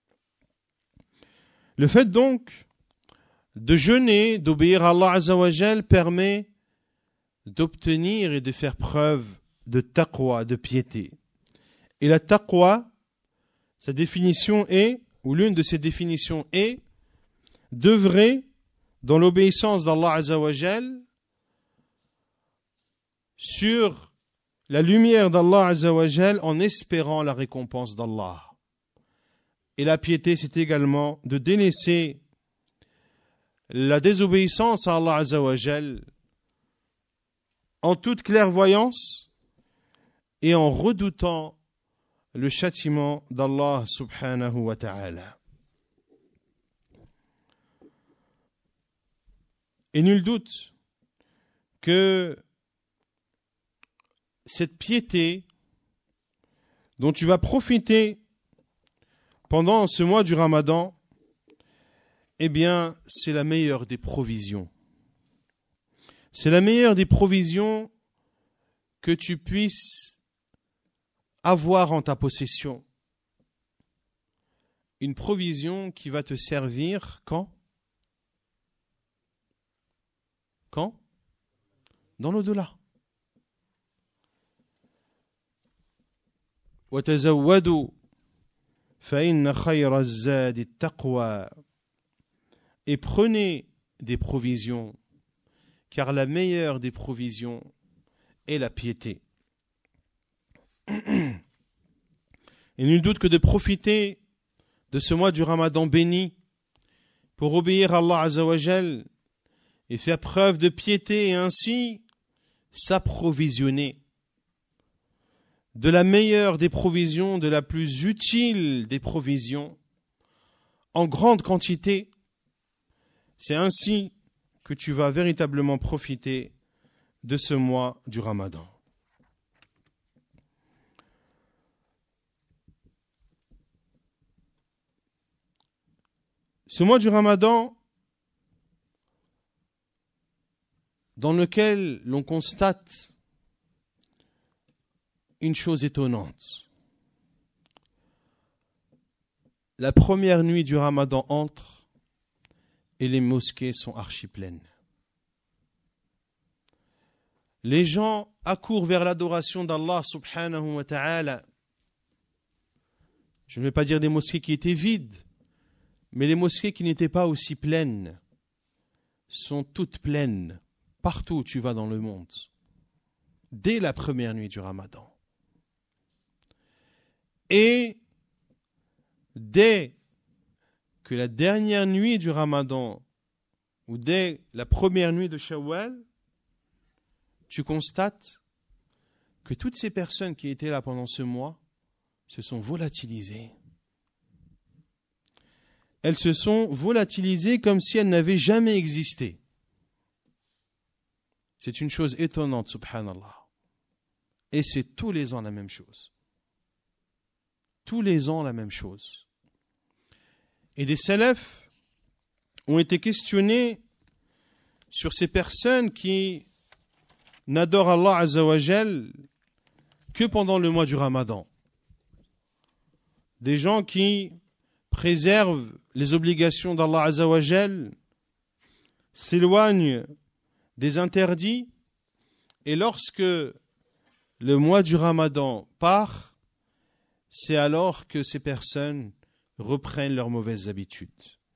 [SPEAKER 1] Le fait donc de jeûner, d'obéir à Allah Azza wa Jal permet d'obtenir et de faire preuve de taqwa, de piété. Et la taqwa, sa définition est, ou l'une de ses définitions est, d'œuvrer dans l'obéissance d'Allah Azza wa Jal sur la lumière d'Allah Azza wa Jal en espérant la récompense d'Allah. Et la piété, c'est également de délaisser la désobéissance à Allah Azza wa Jal en toute clairvoyance et en redoutant le châtiment d'Allah subhanahu wa ta'ala. Et nul doute que cette piété dont tu vas profiter pendant ce mois du Ramadan, eh bien, c'est la meilleure des provisions. C'est la meilleure des provisions que tu puisses avoir en ta possession. Une provision qui va te servir quand? Quand? Dans l'au-delà. وَتَزَوَّدُوا فإن خير الزاد التقوى. Et prenez des provisions, car la meilleure des provisions est la piété. Et nul doute que de profiter de ce mois du Ramadan béni pour obéir à Allah Azza wa Jal et faire preuve de piété et ainsi s'approvisionner de la meilleure des provisions, de la plus utile des provisions, en grande quantité. C'est ainsi que tu vas véritablement profiter de ce mois du Ramadan. Ce mois du Ramadan, dans lequel l'on constate une chose étonnante. La première nuit du Ramadan entre et les mosquées sont archi pleines. Les gens accourent vers l'adoration d'Allah subhanahu wa ta'ala. Je ne vais pas dire des mosquées qui étaient vides, mais les mosquées qui n'étaient pas aussi pleines sont toutes pleines partout où tu vas dans le monde, dès la première nuit du Ramadan. Et dès que la dernière nuit du Ramadan, ou dès la première nuit de Shawwal, tu constates que toutes ces personnes qui étaient là pendant ce mois se sont volatilisées. Elles se sont volatilisées comme si elles n'avaient jamais existé. C'est une chose étonnante, subhanallah. Et c'est tous les ans la même chose. Tous les ans la même chose. Et des salafs ont été questionnés sur ces personnes qui n'adorent Allah Azza wa Jal que pendant le mois du Ramadan. Des gens qui préservent les obligations d'Allah Azza wa Jal, s'éloignent des interdits, et lorsque le mois du Ramadan part, c'est alors que ces personnes reprennent leurs mauvaises habitudes.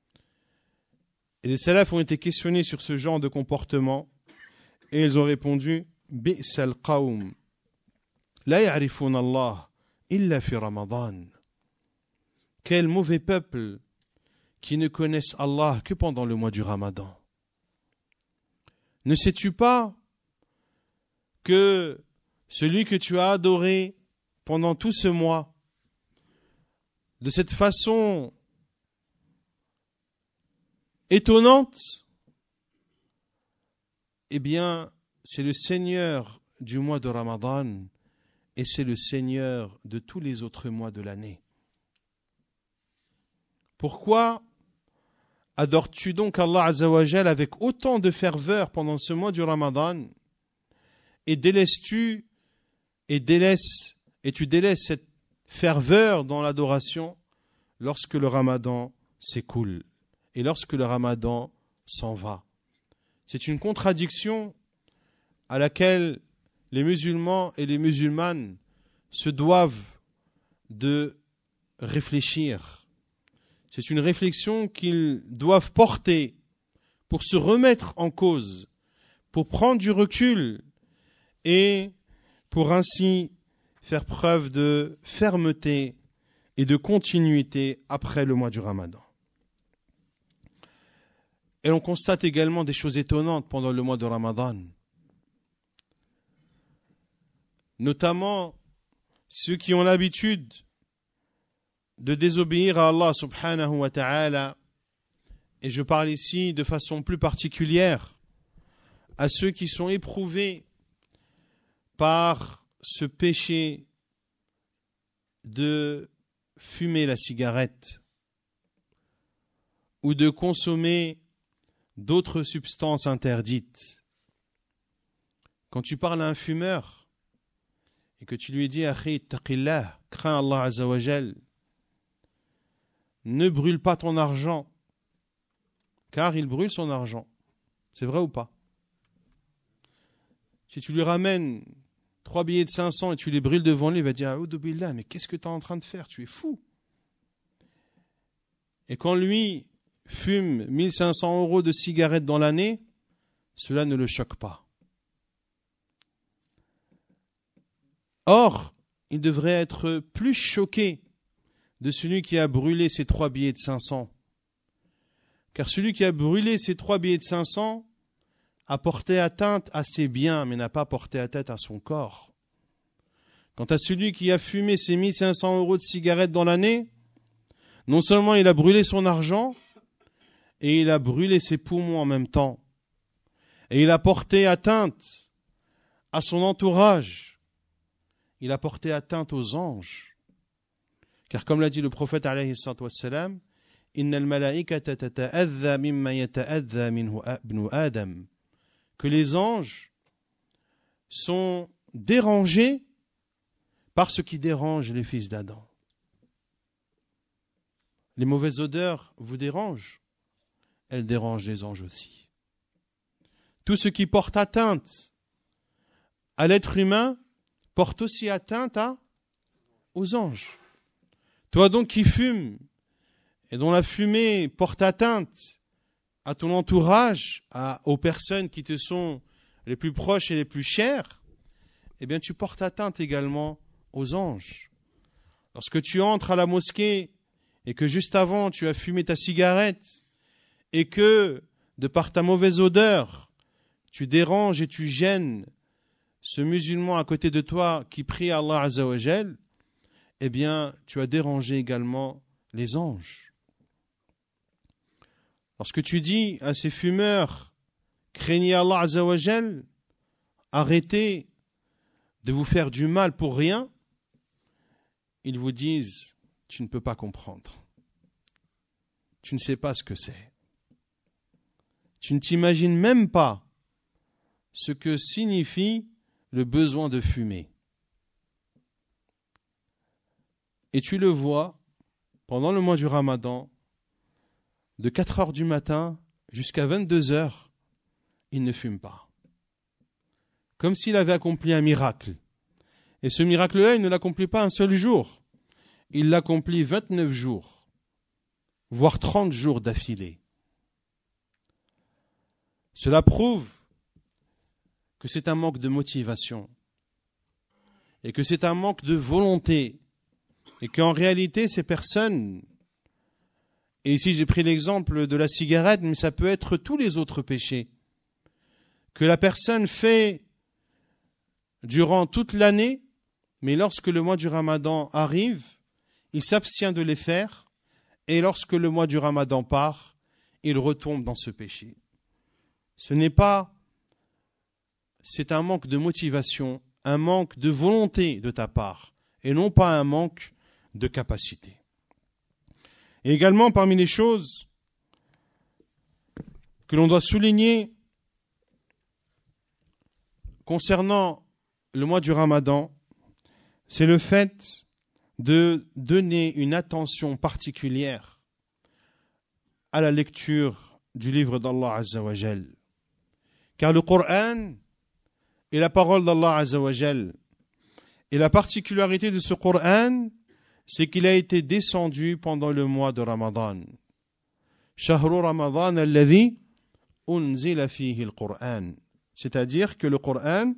[SPEAKER 1] Et les salafs ont été questionnés sur ce genre de comportement, et ils ont répondu « Bi'sal qawm, la ya'rifun Allah illa fi Ramadan » Quel mauvais peuple qui ne connaissent Allah que pendant le mois du Ramadan. Ne sais-tu pas que celui que tu as adoré pendant tout ce mois, de cette façon étonnante, eh bien, c'est le Seigneur du mois de Ramadan et c'est le Seigneur de tous les autres mois de l'année. Pourquoi adores-tu donc Allah Azza wa Jal avec autant de ferveur pendant ce mois du Ramadan et délaisses-tu et délaisses et tu délaisses cette ferveur dans l'adoration lorsque le Ramadan s'écoule et lorsque le Ramadan s'en va? C'est une contradiction à laquelle les musulmans et les musulmanes se doivent de réfléchir. C'est une réflexion qu'ils doivent porter pour se remettre en cause, pour prendre du recul et pour ainsi faire preuve de fermeté et de continuité après le mois du Ramadan. Et l'on constate également des choses étonnantes pendant le mois de Ramadan. Notamment ceux qui ont l'habitude de désobéir à Allah subhanahu wa ta'ala, et je parle ici de façon plus particulière à ceux qui sont éprouvés par ce péché de fumer la cigarette ou de consommer d'autres substances interdites. Quand tu parles à un fumeur et que tu lui dis « Akhi, taqillah, crains Allah Azza wa Jal », ne brûle pas ton argent, car il brûle son argent. C'est vrai ou pas? Si tu lui ramènes trois billets de cinq cents et tu les brûles devant lui, il va dire « Aoudou billah, mais qu'est-ce que tu es en train de faire? Tu es fou. et quand lui fume mille cinq cents euros de cigarettes dans l'année, cela ne le choque pas. Or, il devrait être plus choqué de celui qui a brûlé ses trois billets de cinq cents. Car celui qui a brûlé ses trois billets de cinq cents a porté atteinte à ses biens, mais n'a pas porté atteinte à son corps. Quant à celui qui a fumé ses mille cinq cents euros de cigarettes dans l'année, non seulement il a brûlé son argent, et il a brûlé ses poumons en même temps. Et il a porté atteinte à son entourage. Il a porté atteinte aux anges. Car comme l'a dit le prophète alayhi salatu wassalam, innal malaikata tata'adha mimma yata'adha minhu ibnu Adam, que les anges sont dérangés par ce qui dérange les fils d'Adam. Les mauvaises odeurs vous dérangent, elles dérangent les anges aussi. Tout ce qui porte atteinte à l'être humain porte aussi atteinte à, aux anges. Toi donc qui fumes et dont la fumée porte atteinte à ton entourage, à, aux personnes qui te sont les plus proches et les plus chères, eh bien tu portes atteinte également aux anges. Lorsque tu entres à la mosquée et que juste avant tu as fumé ta cigarette et que, de par ta mauvaise odeur, tu déranges et tu gênes ce musulman à côté de toi qui prie à Allah Azza wa Jal, eh bien, tu as dérangé également les anges. Lorsque tu dis à ces fumeurs, craignez Allah Azza wa Jal, arrêtez de vous faire du mal pour rien, ils vous disent, tu ne peux pas comprendre. Tu ne sais pas ce que c'est. Tu ne t'imagines même pas ce que signifie le besoin de fumer. Et tu le vois, pendant le mois du Ramadan, de quatre heures du matin jusqu'à vingt-deux heures, il ne fume pas. Comme s'il avait accompli un miracle. Et ce miracle-là, il ne l'accomplit pas un seul jour. Il l'accomplit vingt-neuf jours, voire trente jours d'affilée. Cela prouve que c'est un manque de motivation et que c'est un manque de volonté et qu'en réalité ces personnes, et ici j'ai pris l'exemple de la cigarette, mais ça peut être tous les autres péchés, que la personne fait durant toute l'année, mais lorsque le mois du Ramadan arrive, il s'abstient de les faire, et lorsque le mois du Ramadan part, il retombe dans ce péché. Ce n'est pas, c'est un manque de motivation, un manque de volonté de ta part, et non pas un manque de capacité. Et également, parmi les choses que l'on doit souligner concernant le mois du Ramadan, c'est le fait de donner une attention particulière à la lecture du livre d'Allah Azza wa Jal. Car le Coran est la parole d'Allah Azza wa Jal. Et la particularité de ce Coran, c'est qu'il a été descendu pendant le mois de Ramadan. Shahru Ramadan alladhi unzila fihi al-Qur'an. C'est-à-dire que le Coran,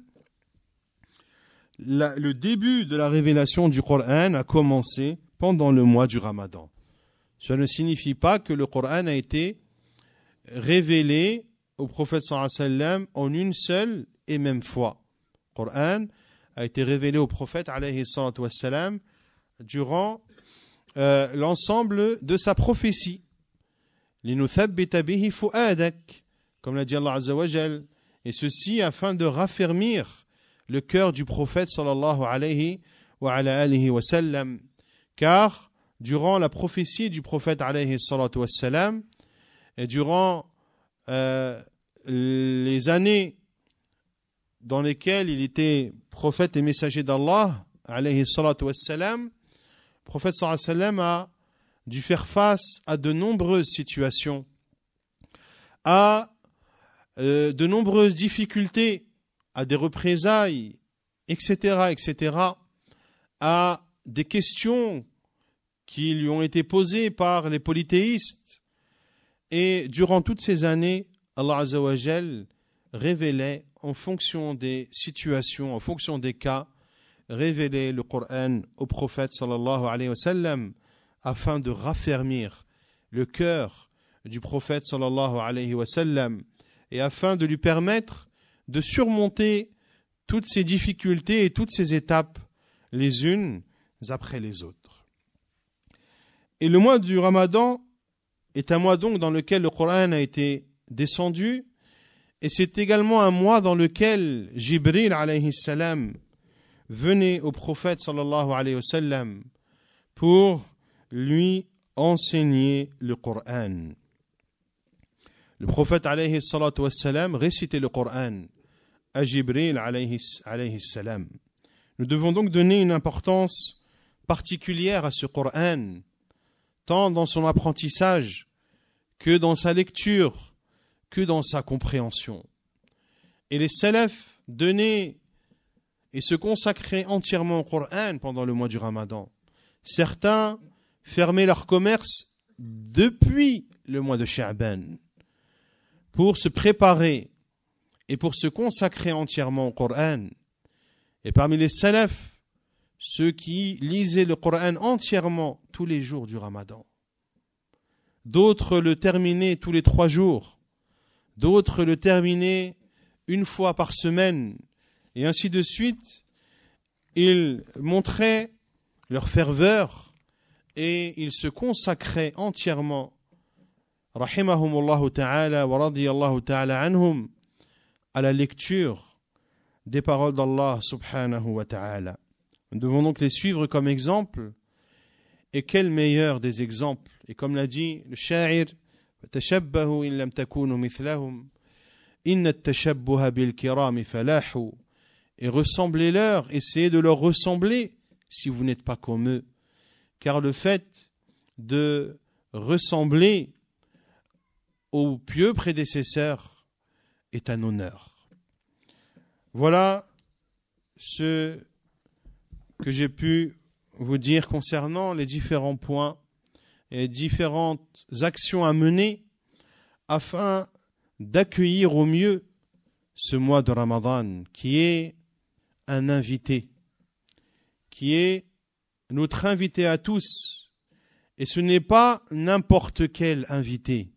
[SPEAKER 1] la, le début de la révélation du Coran a commencé pendant le mois du Ramadan. Ça ne signifie pas que le Coran a été révélé au prophète sallallahu alayhi wa sallam en une seule et même fois. Le Coran a été révélé au prophète alayhi wa sallam durant euh, l'ensemble de sa prophétie. Linuthabbita bihi fu'adak, comme l'a dit Allah Azza wa Jal, et ceci afin de raffermir le cœur du prophète sallallahu alayhi wa ala alihi wa sallam, car durant la prophétie du prophète alayhi salatu wa sallam et durant euh, les années dans lesquelles il était prophète et messager d'Allah alayhi salatu wa sallam, le prophète sallallahu alayhi wa sallam a dû faire face à de nombreuses situations, à euh, de nombreuses difficultés, à des représailles, et cetera, et cetera, à des questions qui lui ont été posées par les polythéistes. Et durant toutes ces années, Allah Azza wa Jal révélait en fonction des situations, en fonction des cas, révélait le Coran au prophète sallallahu alayhi wa sallam afin de raffermir le cœur du prophète sallallahu alayhi wa sallam et afin de lui permettre de surmonter toutes ces difficultés et toutes ces étapes les unes après les autres. Et le mois du Ramadan est un mois donc dans lequel le Coran a été descendu, et c'est également un mois dans lequel Jibril alayhi salam venait au prophète sallallahu alayhi wa sallam pour lui enseigner le Coran. Le prophète alayhi salatu wa salam récitait le Coran à Jibril alayhi, alayhi salam. Nous devons donc donner une importance particulière à ce Coran, tant dans son apprentissage que dans sa lecture, que dans sa compréhension. Et les salafs donnaient et se consacraient entièrement au Coran pendant le mois du Ramadan. Certains fermaient leur commerce depuis le mois de Sha'ban pour se préparer et pour se consacrer entièrement au Coran. Et parmi les salafs, ceux qui lisaient le Coran entièrement tous les jours du Ramadan. D'autres le terminaient tous les trois jours. D'autres le terminaient une fois par semaine. Et ainsi de suite, ils montraient leur ferveur et ils se consacraient entièrement, rahimahumullahu ta'ala wa radiyallahu ta'ala anhum, à la lecture des paroles d'Allah subhanahu wa ta'ala. Nous devons donc les suivre comme exemple. Et quel meilleur des exemples. Et comme l'a dit le sha'ir, tashabbahu in lam takunu mithlahum, inna at-tashabbuha bil kirami falahu. Et ressemblez-leur, essayez de leur ressembler si vous n'êtes pas comme eux. Car le fait de ressembler aux pieux prédécesseurs est un honneur. Voilà ce que j'ai pu vous dire concernant les différents points et différentes actions à mener afin d'accueillir au mieux ce mois de Ramadan qui est un invité, qui est notre invité à tous. Et ce n'est pas n'importe quel invité.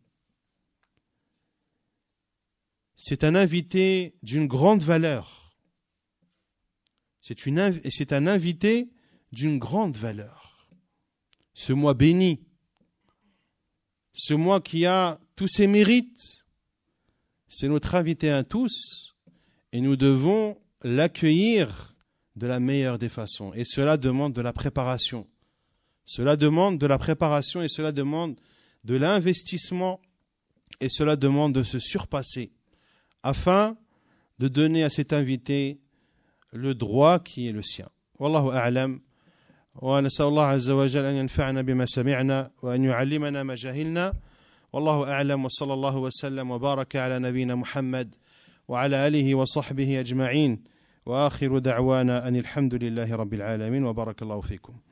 [SPEAKER 1] C'est un invité d'une grande valeur. C'est, une, c'est un invité d'une grande valeur. Ce mois béni, ce mois qui a tous ses mérites, c'est notre invité à tous et nous devons l'accueillir de la meilleure des façons. Et cela demande de la préparation. Cela demande de la préparation et cela demande de l'investissement et cela demande de se surpasser afin de donner à cet invité le droit qui est le sien. Wallahu a'lam. ونسأل الله عز وجل أن ينفعنا بما سمعنا وأن يعلمنا ما جهلنا والله أعلم وصلى الله وسلم وبارك على نبينا محمد وعلى آله وصحبه أجمعين وآخر دعوانا أن الحمد لله رب العالمين وبارك الله فيكم.